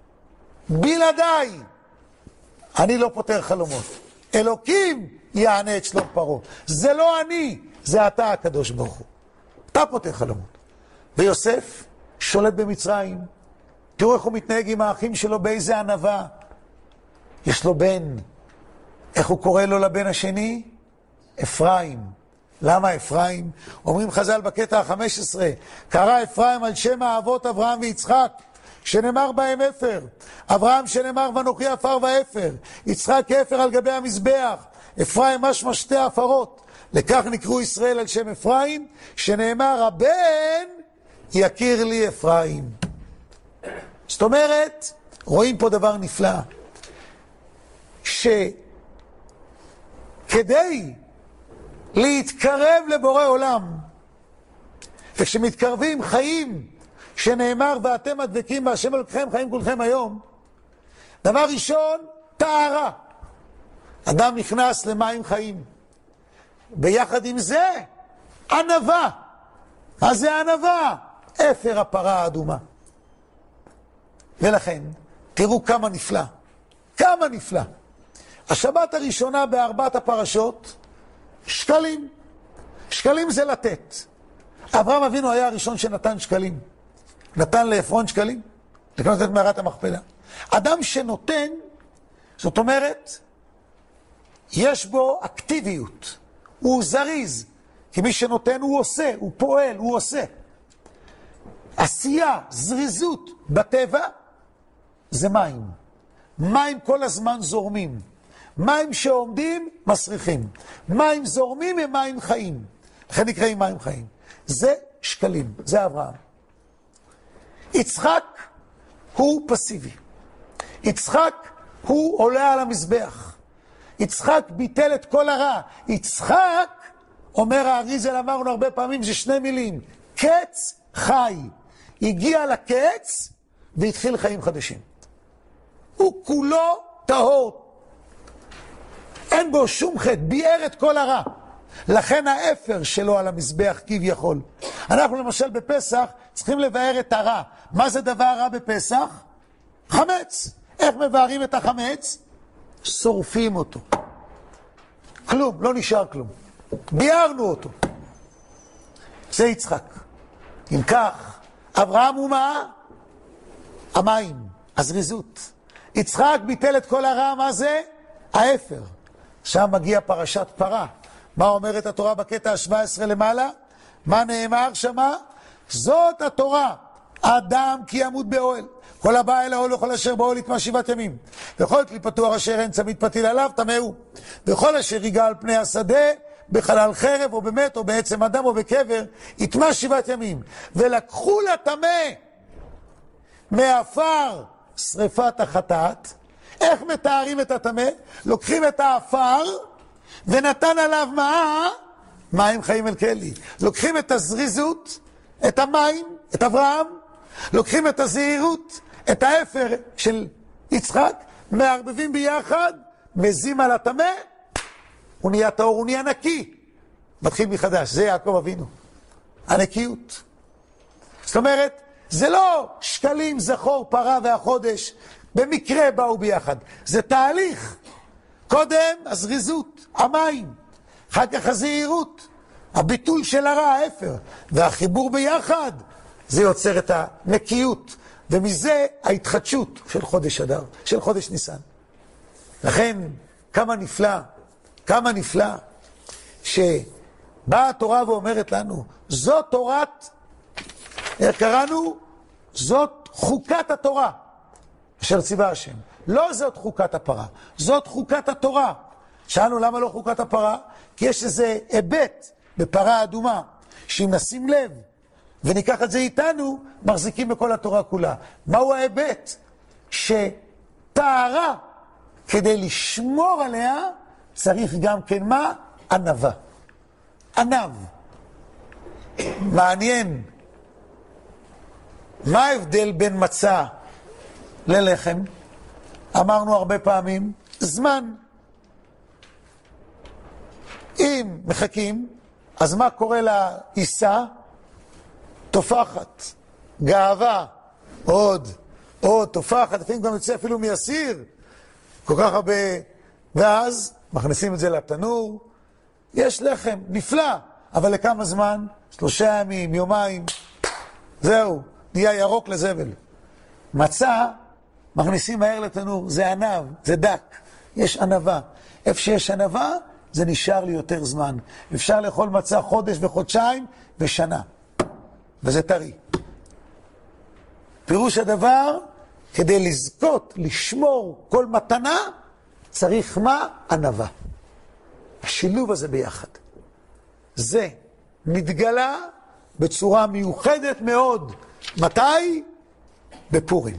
בלעדיי אני לא פותר חלומות. אלוקים יענה את שלום פרעה. זה לא אני, זה אתה הקדוש ברוך הוא. אתה פותר חלומות. ויוסף שולט במצרים. תראו איך הוא מתנהג עם האחים שלו, באיזה ענווה. יש לו בן. איך הוא קורא לו לבן השני? אפרים. למה אפרים? אומרים חז"ל בקטע ה-15, קרא אפרים על שם האבות אברהם ויצחק, שנאמר בהם אפר. אברהם שנאמר ואנוכי עפר ואפר, יצחק אפר על גבי המזבח, אפרים משמע שתי הפרות. לכך נקראו ישראל על שם אפרים, שנאמר הבן יכיר לי אפרים. זאת אומרת, רואים פה דבר נפלא, שכדי להתקרב לבורא עולם, וכשמתקרבים חיים, שנאמר ואתם הדבקים בהשם אלוהיכם חיים כולכם היום, דבר ראשון, טהרה. אדם נכנס למים חיים. ביחד עם זה, ענווה. מה זה ענווה? אפר הפרה האדומה. ולכן, תראו כמה נפלא. כמה נפלא. השבת הראשונה בארבעת הפרשות, שקלים. שקלים זה לתת. אברהם אבינו היה הראשון שנתן שקלים. נתן לעפרון שקלים, לקנות את מערת המכפלה. אדם שנותן, זאת אומרת, יש בו אקטיביות. הוא זריז. כי מי שנותן הוא עושה, הוא פועל, הוא עושה. עשייה, זריזות בטבע, זה מים. מים כל הזמן זורמים. מים שעומדים, מסריחים. מים זורמים הם מים חיים. לכן נקראים מים חיים. זה שקלים, זה אברהם. יצחק הוא פסיבי. יצחק הוא עולה על המזבח. יצחק ביטל את כל הרע. יצחק, אומר האריזל, אמרנו הרבה פעמים, זה שני מילים. קץ חי. הגיע לקץ והתחיל חיים חדשים. הוא כולו טהור. אין בו שום חטא, ביאר את כל הרע. לכן האפר שלו על המזבח כביכול. אנחנו למשל בפסח צריכים לבאר את הרע. מה זה דבר רע בפסח? חמץ. איך מבארים את החמץ? שורפים אותו. כלום, לא נשאר כלום. ביארנו אותו. זה יצחק. אם כך, אברהם הוא מה? המים, הזריזות. יצחק ביטל את כל הרע, מה זה? האפר. שם מגיע פרשת פרה. מה אומרת התורה בקטע ה-17 למעלה? מה נאמר שמה? זאת התורה, אדם כי ימות באוהל. כל הבא אל האוהל וכל אשר באוהל יטמע 7 ימים. וכל כלי פתוח אשר אין צמיד פתיל עליו טמאו. וכל אשר ייגע על פני השדה, בחלל חרב או במת או בעצם אדם או בקבר, יטמע 7 ימים. ולקחו לטמא מעפר שריפת החטאת. איך מתארים את הטמא? לוקחים את האפר ונתן עליו מים חיים אל כלי. לוקחים את הזריזות, את המים, את אברהם, לוקחים את הזהירות, את האפר של יצחק, מערבבים ביחד, מזים על הטמא, הוא נהיה טהור, הוא נהיה נקי. מתחיל מחדש, זה יעקב אבינו. הנקיות. זאת אומרת, זה לא שקלים, זכור, פרה והחודש, במקרה באו ביחד. זה תהליך. קודם הזריזות, המים, אחר כך הזהירות, הביטול של הרע, האפר, והחיבור ביחד, זה יוצר את הנקיות, ומזה ההתחדשות של חודש אדר, של חודש ניסן. לכן, כמה נפלא, שבאה התורה ואומרת לנו, זאת תורת, איך קראנו? זאת חוקת התורה, אשר ציווה השם. לא זאת חוקת הפרה, זאת חוקת התורה. שאלנו למה לא חוקת הפרה? כי יש איזה היבט בפרה אדומה, שאם נשים לב וניקח את זה איתנו, מחזיקים בכל התורה כולה. מהו ההיבט? שטהרה, כדי לשמור עליה, צריך גם כן מה? ענווה. ענב. מעניין. מה ההבדל בין מצה ללחם? אמרנו הרבה פעמים, זמן. אם מחכים, אז מה קורה לעיסה? תופחת, גאווה, עוד, תופחת, לפעמים גם יוצא אפילו מיסיר, כל כך הרבה, ואז מכניסים את זה לתנור, יש לחם, נפלא, אבל לכמה זמן? 3 ימים, יומיים, זהו, נהיה ירוק לזבל. מצה, מכניסים מהר לתנור, זה ענב, זה דק, יש ענבה. איפה שיש ענבה, זה נשאר לי יותר זמן. אפשר לאכול מצה חודש וחודשיים ושנה. וזה טרי. פירוש הדבר, כדי לזכות, לשמור כל מתנה, צריך מה? ענווה. השילוב הזה ביחד. זה מתגלה בצורה מיוחדת מאוד. מתי? בפורים.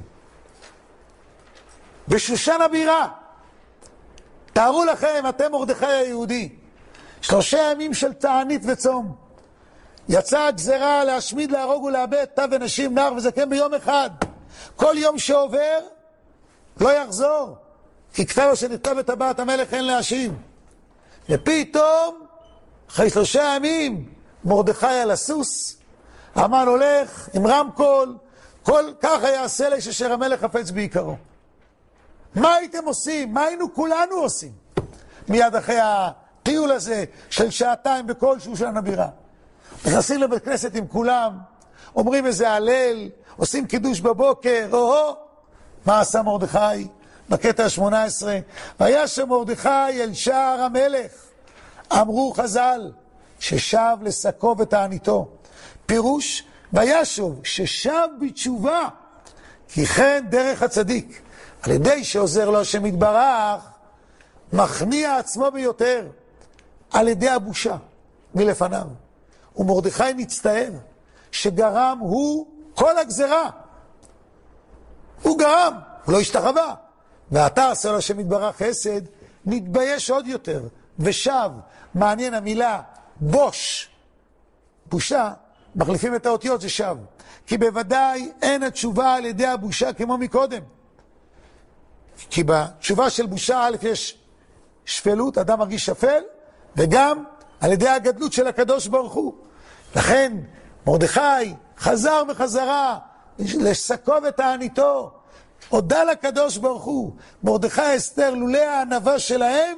בשושן הבירה. תארו לכם, אתם מרדכי היהודי, 3 ימים של תענית וצום. יצאה גזרה להשמיד, להרוג ולאבד טף ונשים, נער וזקן ביום אחד. כל יום שעובר לא יחזור, כי כתב שנכתב בטבעת המלך אין להשיב. ופתאום אחרי 3 ימים מרדכי על הסוס, המן הולך עם רמקול, ככה יעשה לאיש אשר המלך חפץ בעיקרו. מה הייתם עושים? מה היינו כולנו עושים? מיד אחרי הטיול הזה של 2 בכל שושן הבירה. נכנסים לבית כנסת עם כולם, אומרים איזה הלל, עושים קידוש בבוקר, מה עשה מרדכי? בקטע ה-18, וישב מרדכי אל שער המלך, אמרו חז"ל, ששב לשקו ותעניתו. פירוש, וישוב, ששב בתשובה, כי כן דרך הצדיק, על ידי שעוזר לו השם יתברך, מכניע עצמו ביותר, על ידי הבושה מלפניו. ומרדכי נצטער, שגרם הוא כל הגזרה. הוא גרם, הוא לא השתחווה. ואתה עשה לו השם יתברך חסד, נתבייש עוד יותר, ושב. מעניין המילה בוש, בושה, מחליפים את האותיות, זה ושב. כי בוודאי אין התשובה על ידי הבושה כמו מקודם. כי בתשובה של בושה א' יש שפלות, אדם מרגיש שפל, וגם על ידי הגדלות של הקדוש ברוך הוא. לכן מרדכי חזר בחזרה לשקוב את העניתו, הודה לקדוש ברוך הוא. מרדכי אסתר, לולא הענווה שלהם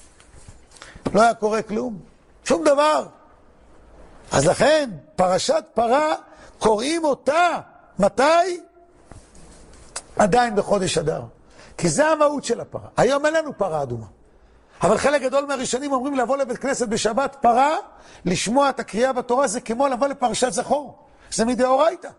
לא היה קורה כלום, שום דבר. אז לכן פרשת פרה קוראים אותה מתי? עדיין בחודש אדר, כי זה המהות של הפרה. היום אין לנו פרה אדומה, אבל חלק גדול מהראשונים אומרים לבוא לבית כנסת בשבת פרה, לשמוע את הקריאה בתורה, זה כמו לבוא לפרשת זכור, זה מדאורייתא.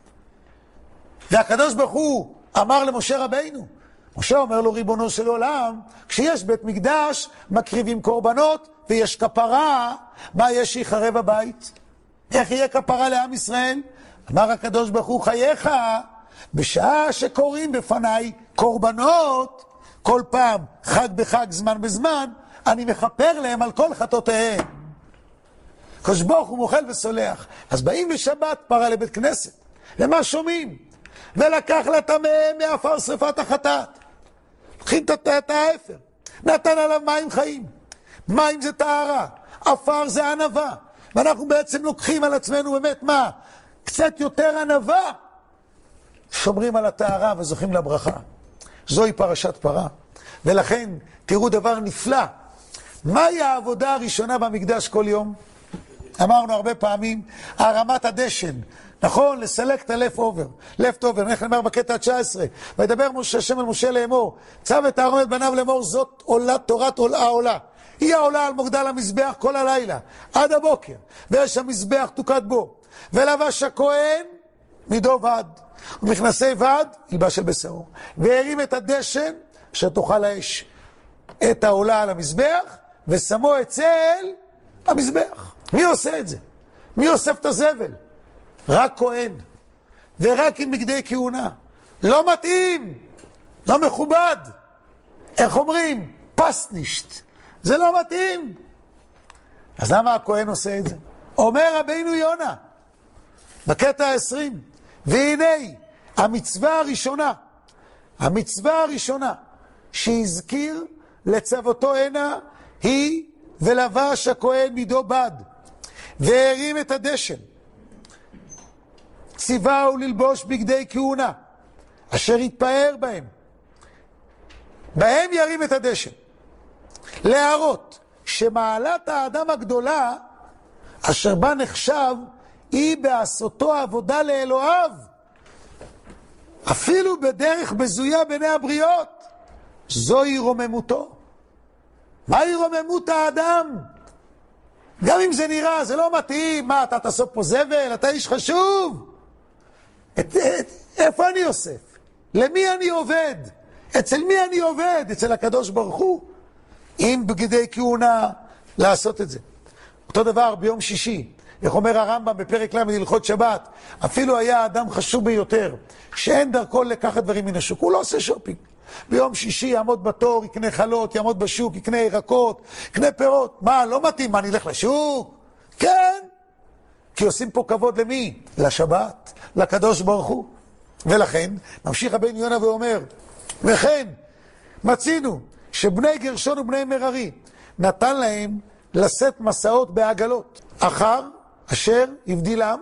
והקדוש ברוך הוא אמר למשה רבינו, משה אומר לו, ריבונו של עולם, כשיש בית מקדש מקריבים קורבנות ויש כפרה, מה יש שיחרב הבית? איך יהיה כפרה לעם ישראל? אמר הקדוש ברוך הוא, חייך, בשעה שקוראים בפניי קורבנות, כל פעם חג בחג, זמן בזמן, אני מכפר להם על כל חטאותיהם. הקדוש ברוך הוא מוחל וסולח. אז באים בשבת פרה לבית כנסת, למה שומעים? ולקח לטמא מעפר שרפת החטאת. לוקחים את האפר, נתן עליו מים חיים. מים זה טהרה, עפר זה ענווה. ואנחנו בעצם לוקחים על עצמנו באמת מה? קצת יותר ענווה. שומרים על הטהרה וזוכים לברכה. זוהי פרשת פרה. ולכן תראו דבר נפלא. מהי העבודה הראשונה במקדש כל יום? אמרנו הרבה פעמים, הרמת הדשן. נכון, לסלק את לפט-אובר, נאמר בקטע 19, וידבר משה השם אל משה לאמור, צו את אהרון את בניו לאמור, זאת עולה תורת העולה. היא העולה על מוגדל המזבח כל הלילה, עד הבוקר, ויש המזבח תוקד בו, ולבש הכהן מידו ועד, ומכנסי ועד ילבש על בשרו, והרים את הדשן אשר תאכל האש, את העולה על המזבח, ושמו אצל המזבח. מי עושה את זה? מי אוסף את הזבל? רק כהן, ורק עם בגדי כהונה. לא מתאים, לא מכובד. איך אומרים? פסנישט. זה לא מתאים. אז למה הכהן עושה את זה? אומר רבינו יונה, בקטע 20, והנה המצווה הראשונה שהזכיר לצוותו הנה, היא ולבש הכהן מידו בד, והרים את הדשן. ציווהו ללבוש בגדי כהונה, אשר יתפאר בהם ירים את הדשן, להראות שמעלת האדם הגדולה, אשר בה נחשב, היא בעשותו עבודה לאלוהיו, אפילו בדרך בזויה ביני הבריות. זוהי רוממותו. מהי רוממות האדם? גם אם זה נראה, זה לא מתאים. מה, אתה תעשו פה זבל? אתה איש חשוב. איפה אני אוסף? למי אני עובד? אצל מי אני עובד? אצל הקדוש ברוך הוא. עם בגדי כהונה לעשות את זה. אותו דבר ביום שישי, איך אומר הרמב"ם בפרק ל' הלכות שבת, אפילו היה אדם חשוב ביותר, שאין דרכו לקחת דברים מן השוק, הוא לא עושה שופינג. ביום שישי יעמוד בתור, יקנה חלות, יעמוד בשוק, יקנה ירקות, יקנה פירות. מה, לא מתאים? מה, נלך לשוק? כן. כי עושים פה כבוד למי? לשבת, לקדוש ברוך הוא. ולכן, ממשיך רבינו יונה ואומר, וכן, מצינו שבני גרשון ובני מררי נתן להם לשאת מסעות בעגלות, אחר אשר הבדילם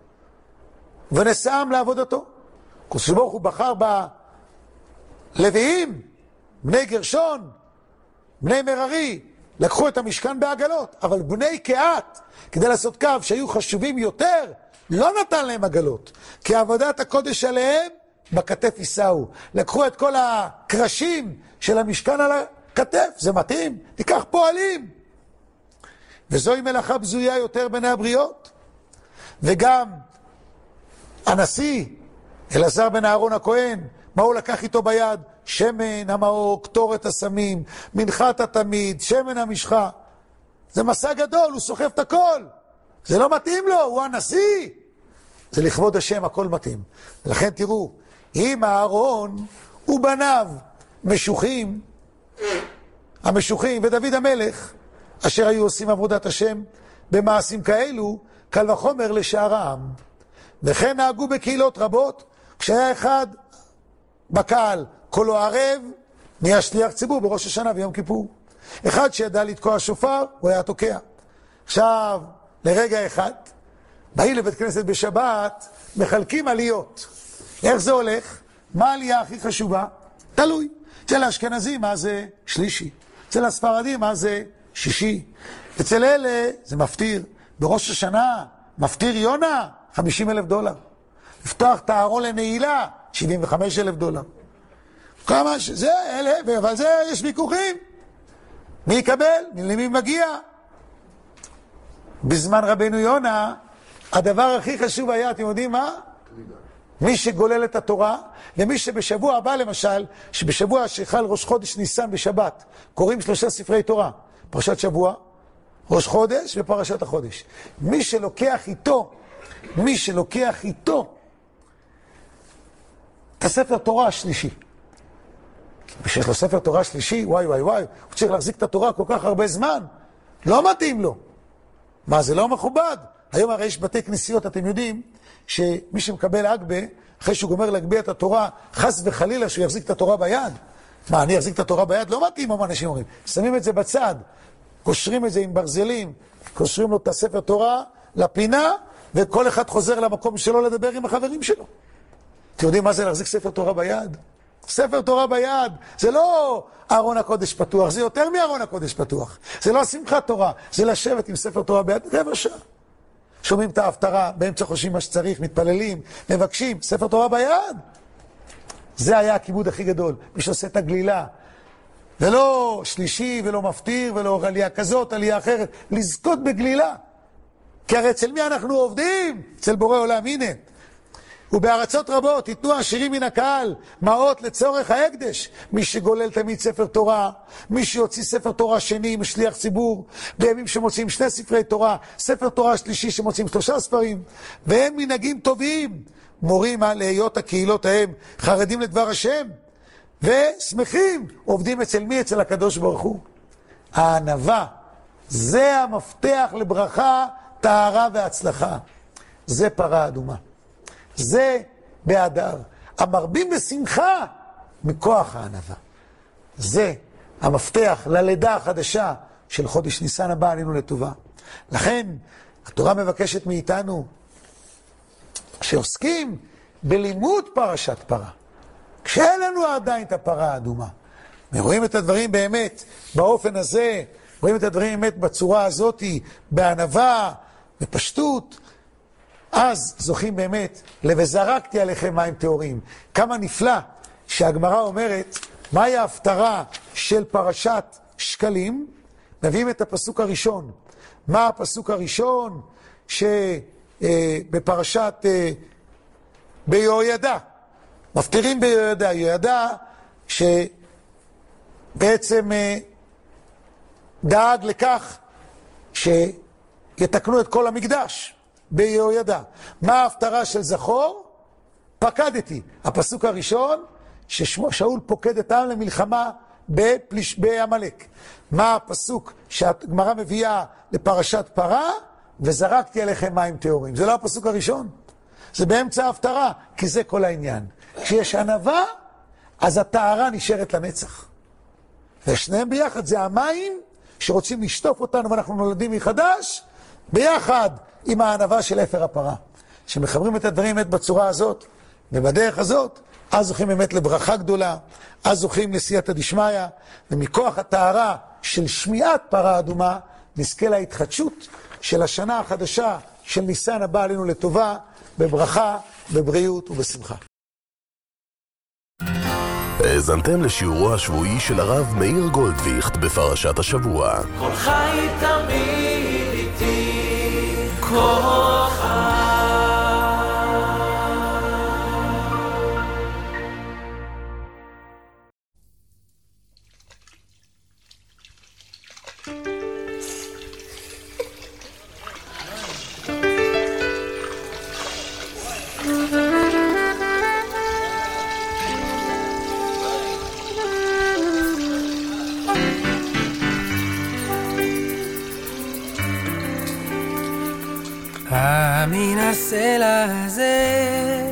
ונשאם לעבודתו. הקדוש ברוך הוא בחר בלוויים, בני גרשון, בני מררי, לקחו את המשכן בעגלות, אבל בני קהת, כדי לעשות קו שהיו חשובים יותר, לא נתן להם עגלות, כי עבודת הקודש עליהם בכתף יישאו. לקחו את כל הקרשים של המשכן על הכתף, זה מתאים, תיקח פועלים. וזוהי מלאכה בזויה יותר ביני הבריות. וגם הנשיא אלעזר בן אהרון הכהן, מה הוא לקח איתו ביד? שמן המאור, קטורת הסמים, מנחת התמיד, שמן המשחה. זה מסע גדול, הוא סוחב את הכל. זה לא מתאים לו, הוא הנשיא. זה לכבוד השם, הכל מתאים. ולכן תראו, אם אהרון ובניו משוחים, המשוחים ודוד המלך, אשר היו עושים עבודת השם במעשים כאלו, קל וחומר לשאר העם. וכן נהגו בקהילות רבות, כשהיה אחד בקהל קולו ערב, נהיה שליח ציבור בראש השנה ויום כיפור. אחד שידע לתקוע שופר, הוא היה תוקע. עכשיו, לרגע אחד, באים לבית כנסת בשבת, מחלקים עליות. איך זה הולך? מה העלייה הכי חשובה? תלוי. אצל האשכנזים מה זה שלישי, אצל הספרדים מה זה שישי, אצל אלה זה מפטיר. בראש השנה מפטיר יונה $50,000. לפתוח את הארון לנעילה $75,000. כמה שזה, אלה, אבל זה יש ויכוחים. מי יקבל? למי מגיע? בזמן רבנו יונה, הדבר הכי חשוב היה, אתם יודעים מה? מי שגולל את התורה, ומי שבשבוע הבא למשל, שבשבוע שחל ראש חודש ניסן בשבת, קוראים 3 ספרי תורה, פרשת שבוע, ראש חודש ופרשת החודש. מי שלוקח איתו את הספר תורה השלישי, ושיש לו ספר תורה שלישי, וואי, הוא צריך להחזיק את התורה כל כך הרבה זמן, לא מתאים לו. מה, זה לא מכובד? היום הרי יש בתי כנסיות, אתם יודעים, שמי שמקבל אגבה, אחרי שהוא גומר להגביה את התורה, חס וחלילה שהוא יחזיק את התורה ביד. מה, אני אחזיק את התורה ביד? לא מתאים, מה אנשים אומרים. שמים את זה בצד, קושרים את זה עם ברזלים, קושרים לו את הספר תורה לפינה, וכל אחד חוזר למקום שלו לדבר עם החברים שלו. אתם יודעים מה זה להחזיק ספר תורה ביד? ספר תורה ביד, זה לא ארון הקודש פתוח, זה יותר מארון הקודש פתוח. זה לא שמחת תורה, זה לשבת עם ספר תורה ביד, רבע שעה. שומעים את ההפטרה, באמצע חושבים מה שצריך, מתפללים, מבקשים, ספר תורה ביד. זה היה הכיבוד הכי גדול, מי שעושה את הגלילה. ולא שלישי, ולא מפטיר, ולא עלייה כזאת, עלייה אחרת, לזכות בגלילה. כי הרי אצל מי אנחנו עובדים? אצל בורא עולם, הנה. ובארצות רבות ייתנו עשירים מן הקהל מעות לצורך ההקדש. מי שגולל תמיד ספר תורה, מי שיוציא ספר תורה שני משליח ציבור, בימים שמוצאים 2 ספרי תורה, ספר תורה שלישי שמוצאים 3 ספרים, והם מנהגים טובים, מורים על היות הקהילות ההם חרדים לדבר השם, ושמחים, עובדים אצל מי? אצל הקדוש ברוך הוא. הענווה, זה המפתח לברכה, טהרה והצלחה. זה פרה אדומה. זה באדר. המרבים בשמחה מכוח הענווה. זה המפתח ללידה החדשה של חודש ניסן הבא עלינו לטובה. לכן התורה מבקשת מאיתנו שעוסקים בלימוד פרשת פרה. כשאין לנו עדיין את הפרה האדומה. ורואים את הדברים באמת באופן הזה, רואים את הדברים באמת בצורה הזאת, בענווה, בפשטות, אז זוכים באמת לבזרקתי עליכם מים טהורים. כמה נפלא שהגמרא אומרת, מהי ההפטרה של פרשת שקלים? מביאים את הפסוק הראשון. מה הפסוק הראשון שבפרשת ביהוידע? מפטירים ביהוידע. יהוידע שבעצם דאג לכך שיתקנו את כל המקדש. ביהוידע. מה ההפטרה של זכור? פקדתי. הפסוק הראשון, ששאול פוקד את העם למלחמה בעמלק. מה הפסוק שהגמרא מביאה לפרשת פרה? וזרקתי עליכם מים טהורים. זה לא הפסוק הראשון. זה באמצע ההפטרה, כי זה כל העניין. כשיש ענווה, אז הטהרה נשארת לנצח. ושניהם ביחד זה המים שרוצים לשטוף אותנו ואנחנו נולדים מחדש, ביחד עם הענווה של אפר הפרה. שמחברים את הדברים באמת בצורה הזאת, ובדרך הזאת, אז זוכים באמת לברכה גדולה, אז זוכים לסייעתא דשמיא, ומכוח הטהרה של שמיעת פרה אדומה, נזכה להתחדשות של השנה החדשה של ניסן הבא עלינו לטובה, בברכה, בבריאות ובשמחה. האזנתם לשיעורו השבועי של הרב מאיר גולדוויכט בפרשת השבוע. כל חי תמיד איתי, כל חי. מן הסלע הזה,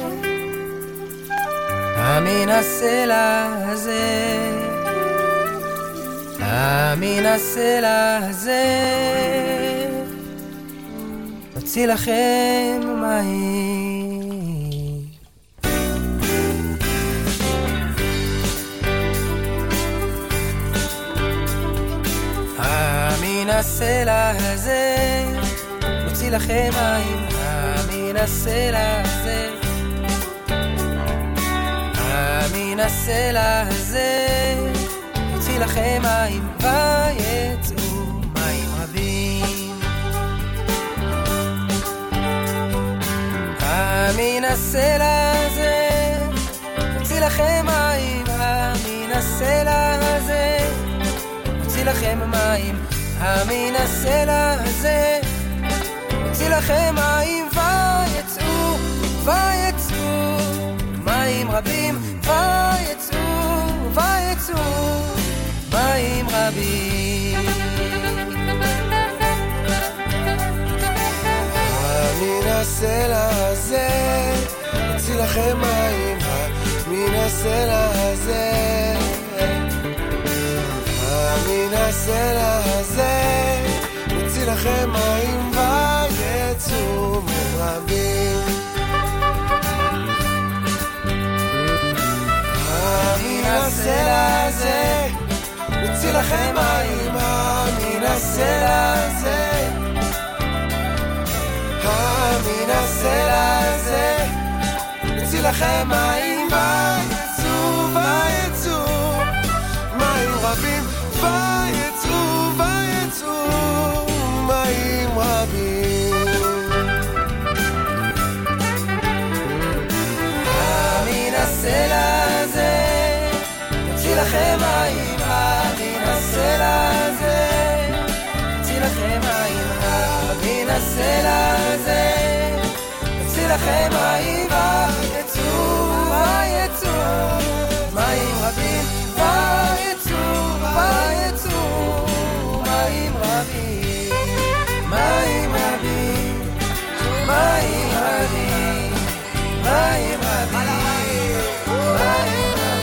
מן הסלע הזה, מן הסלע הזה נוציא לכם מים. מן הסלע הזה נוציא לכם מים. מן הסלע הזה, מן הסלע הזה נוציא לכם מים, ויצאו מים רבים. מן הסלע הזה נוציא לכם מים. מן הסלע הזה נוציא לכם מים. מן הסלע הזה נוציא לכם מים, ויצאו, ויצאו מים רבים, ויצאו, ויצאו מים רבים. מן הסלע הזה נוציא לכם מים. מן הסלע הזה, מן הסלע הזה נוציא לכם מים, ויצאו מים רבים. מן הסלע הזה נוציא לכם מים. מן הסלע הזה, מן הסלע הזה נוציא לכם מים, ויצאו, ויצאו מים רבים, ויצאו, ויצאו מים רבים. מן הסלע הזה נוציא לכם מים. מן הסלע הזה נוציא לכם מים. מן הסלע הזה נוציא לכם מים, ויצאו, ויצאו מים רבים, ויצאו, ויצאו מים רבים, מים רבים, מים רבים, מים רבים, מים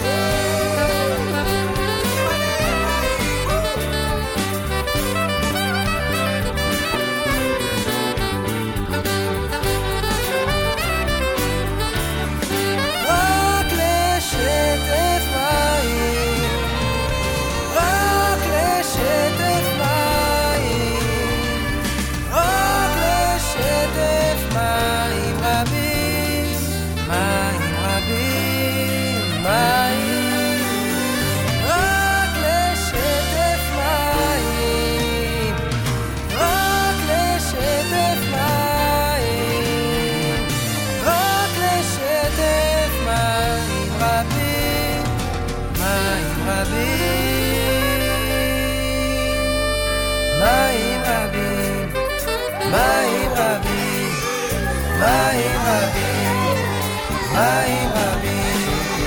מים רבים.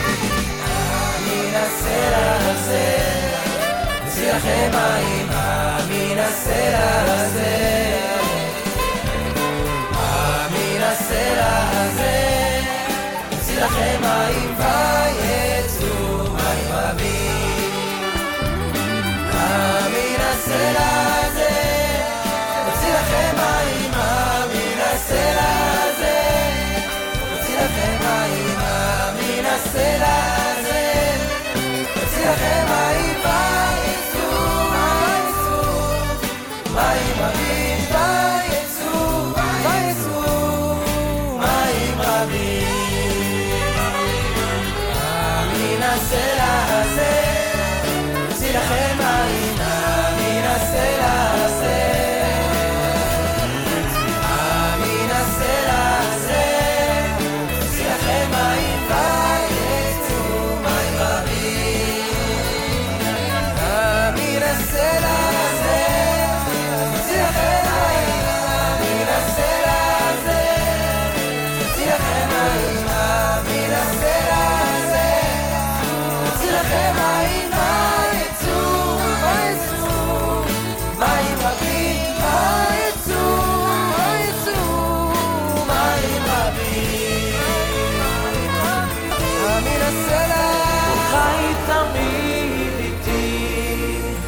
מן הסלע הזה נוציא לכם מים. מן הסלע הזה, מן הסלע הזה נוציא לכם מים, ויצאו מים רבים. מן הסלע הזה נוציא לכם מים. מן הסלע הזה נוציא לכם מים. מן הסלע הזה נוציא לכם מים, ויצאו, ויצאו מים רבים.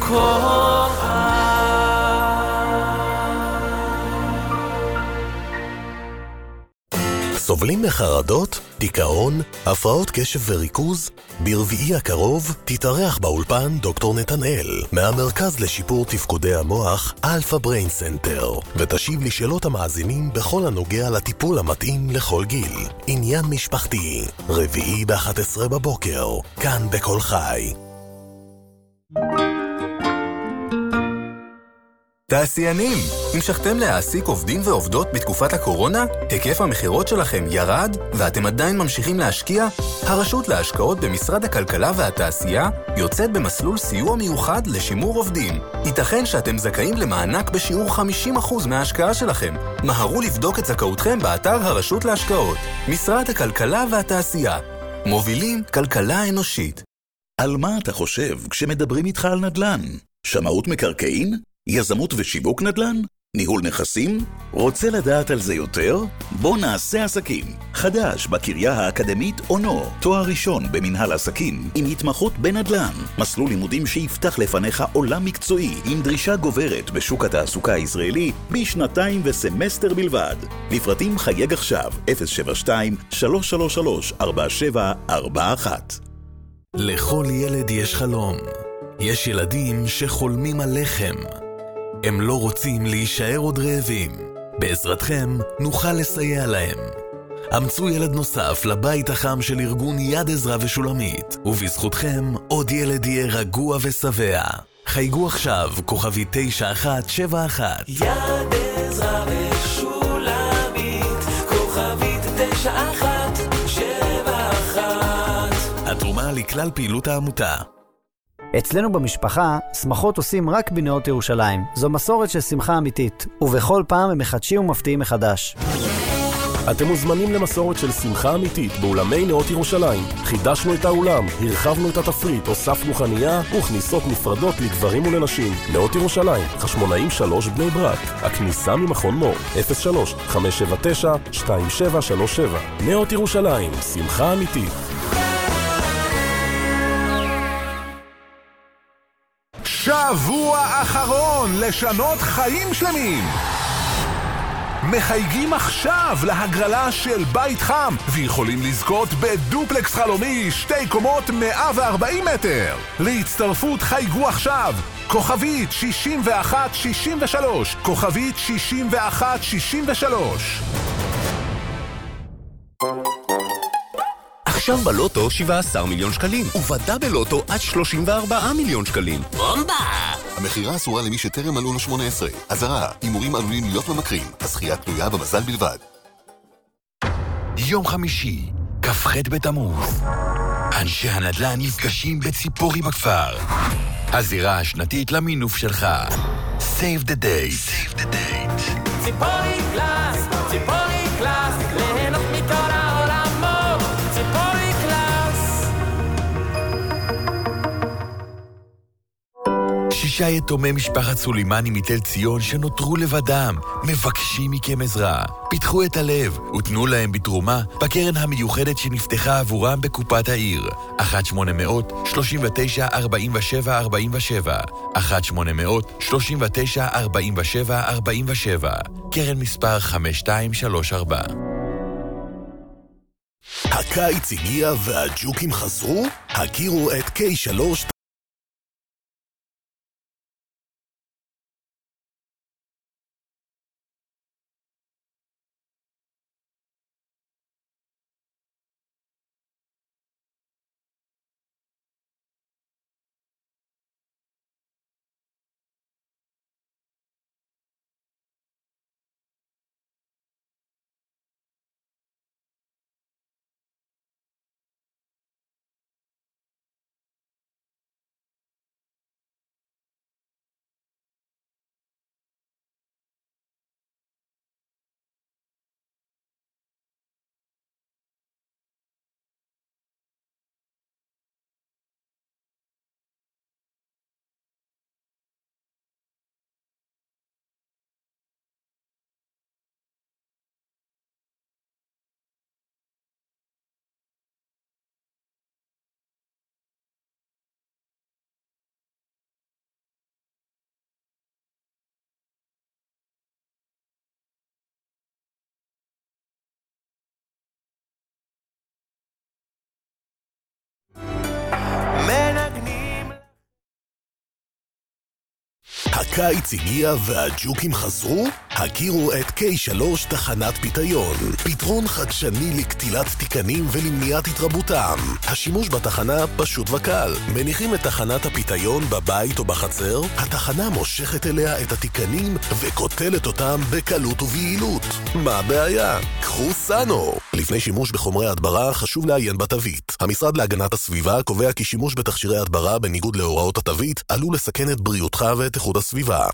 סובלים מחרדות, דיכאון, הפרעות קשב וריכוז? ברביעי הקרוב תתארח באולפן דוקטור נתנאל מהמרכז לשיפור תפקודי המוח אלפא בריין סנטר ותשיב לשאלות המאזינים בכל הנוגע לטיפול המתאים לכל גיל. עניין משפחתי, רביעי ב-11 בבוקר, כאן בכל חי. תעשיינים, המשכתם להעסיק עובדים ועובדות בתקופת הקורונה? היקף המחירות שלכם ירד ואתם עדיין ממשיכים להשקיע? הרשות להשקעות במשרד הכלכלה והתעשייה יוצאת במסלול סיוע מיוחד לשימור עובדים. ייתכן שאתם זכאים למענק בשיעור 50% מההשקעה שלכם. מהרו לבדוק את זכאותכם באתר הרשות להשקעות. משרד הכלכלה והתעשייה. מובילים כלכלה אנושית. על מה אתה חושב כשמדברים איתך על נדל"ן? שמאות מקרקעין? יזמות ושיווק נדל"ן? ניהול נכסים? רוצה לדעת על זה יותר? בוא נעשה עסקים. חדש בקריה האקדמית אונו, תואר ראשון במנהל עסקים עם התמחות בנדל"ן. מסלול לימודים שיפתח לפניך עולם מקצועי עם דרישה גוברת בשוק התעסוקה הישראלי בשנתיים וסמסטר בלבד. לפרטים חייג עכשיו 072-333-4741. לכל ילד יש חלום. יש ילדים שחולמים על לחם. הם לא רוצים להישאר עוד רעבים. בעזרתכם נוכל לסייע להם. אמצו ילד נוסף לבית החם של ארגון יד עזרא ושולמית, ובזכותכם עוד ילד יהיה רגוע ושבע. חייגו עכשיו כוכבי 9171. יד עזרא ושולמית, כוכבי 9171. התרומה לכלל פעילות העמותה. אצלנו במשפחה, שמחות עושים רק בנאות ירושלים. זו מסורת של שמחה אמיתית, ובכל פעם הם מחדשים ומפתיעים מחדש. אתם מוזמנים למסורת של שמחה אמיתית באולמי נאות ירושלים. חידשנו את האולם, הרחבנו את התפריט, הוספנו חנייה וכניסות נפרדות לגברים ולנשים. נאות ירושלים, חשמונאים 3 בני ברק. הכניסה ממכון מור, 03-579-2737. נאות ירושלים, שמחה אמיתית. שבוע אחרון לשנות חיים שלמים. מחייגים עכשיו להגרלה של בית חם ויכולים לזכות בדופלקס חלומי 2 קומות 140 מטר. להצטרפות חייגו עכשיו כוכבית 6163, כוכבית 6163. עכשיו בלוטו 17 מיליון שקלים, ובדה בלוטו עד 34 מיליון שקלים. בומבה! המחירה אסורה למי שטרם מלאו לו 18. אזהרה, הימורים עלולים להיות ממכרים. הזכייה תלויה במזל בלבד. יום חמישי, כ"ח בתמוז. אנשי הנדל"ן נפגשים בציפורי בכפר. הזירה השנתית למינוף שלך. Save the date. Save the date. ציפורי קלאס, ציפורי קלאס, ליהנות מכל העולמות. ציפורי קלאס. 6 יתומי משפחת סולימני מתל ציון שנותרו לבדם, מבקשים מכם עזרה. פיתחו את הלב ותנו להם בתרומה בקרן המיוחדת שנפתחה עבורם בקופת העיר. 1-800-39-47-47 1-800-39-47-47 קרן מספר 5234. הקיץ הגיע והג'וקים חזרו? הכירו את K3 הקיץ הגיע והג'וקים חזרו? הכירו את K3 תחנת פיתיון, פתרון חדשני לקטילת תיקנים ולמניעת התרבותם. השימוש בתחנה פשוט וקל. מניחים את תחנת הפיתיון בבית או בחצר, התחנה מושכת אליה את התיקנים וקוטלת אותם בקלות וביעילות. מה הבעיה? קחו סאנו. לפני שימוש בחומרי הדברה חשוב לעיין בתווית. המשרד להגנת הסביבה קובע כי שימוש בתכשירי הדברה בניגוד להוראות התווית עלול לסכן את בריאותך ואת איכות הסביבה.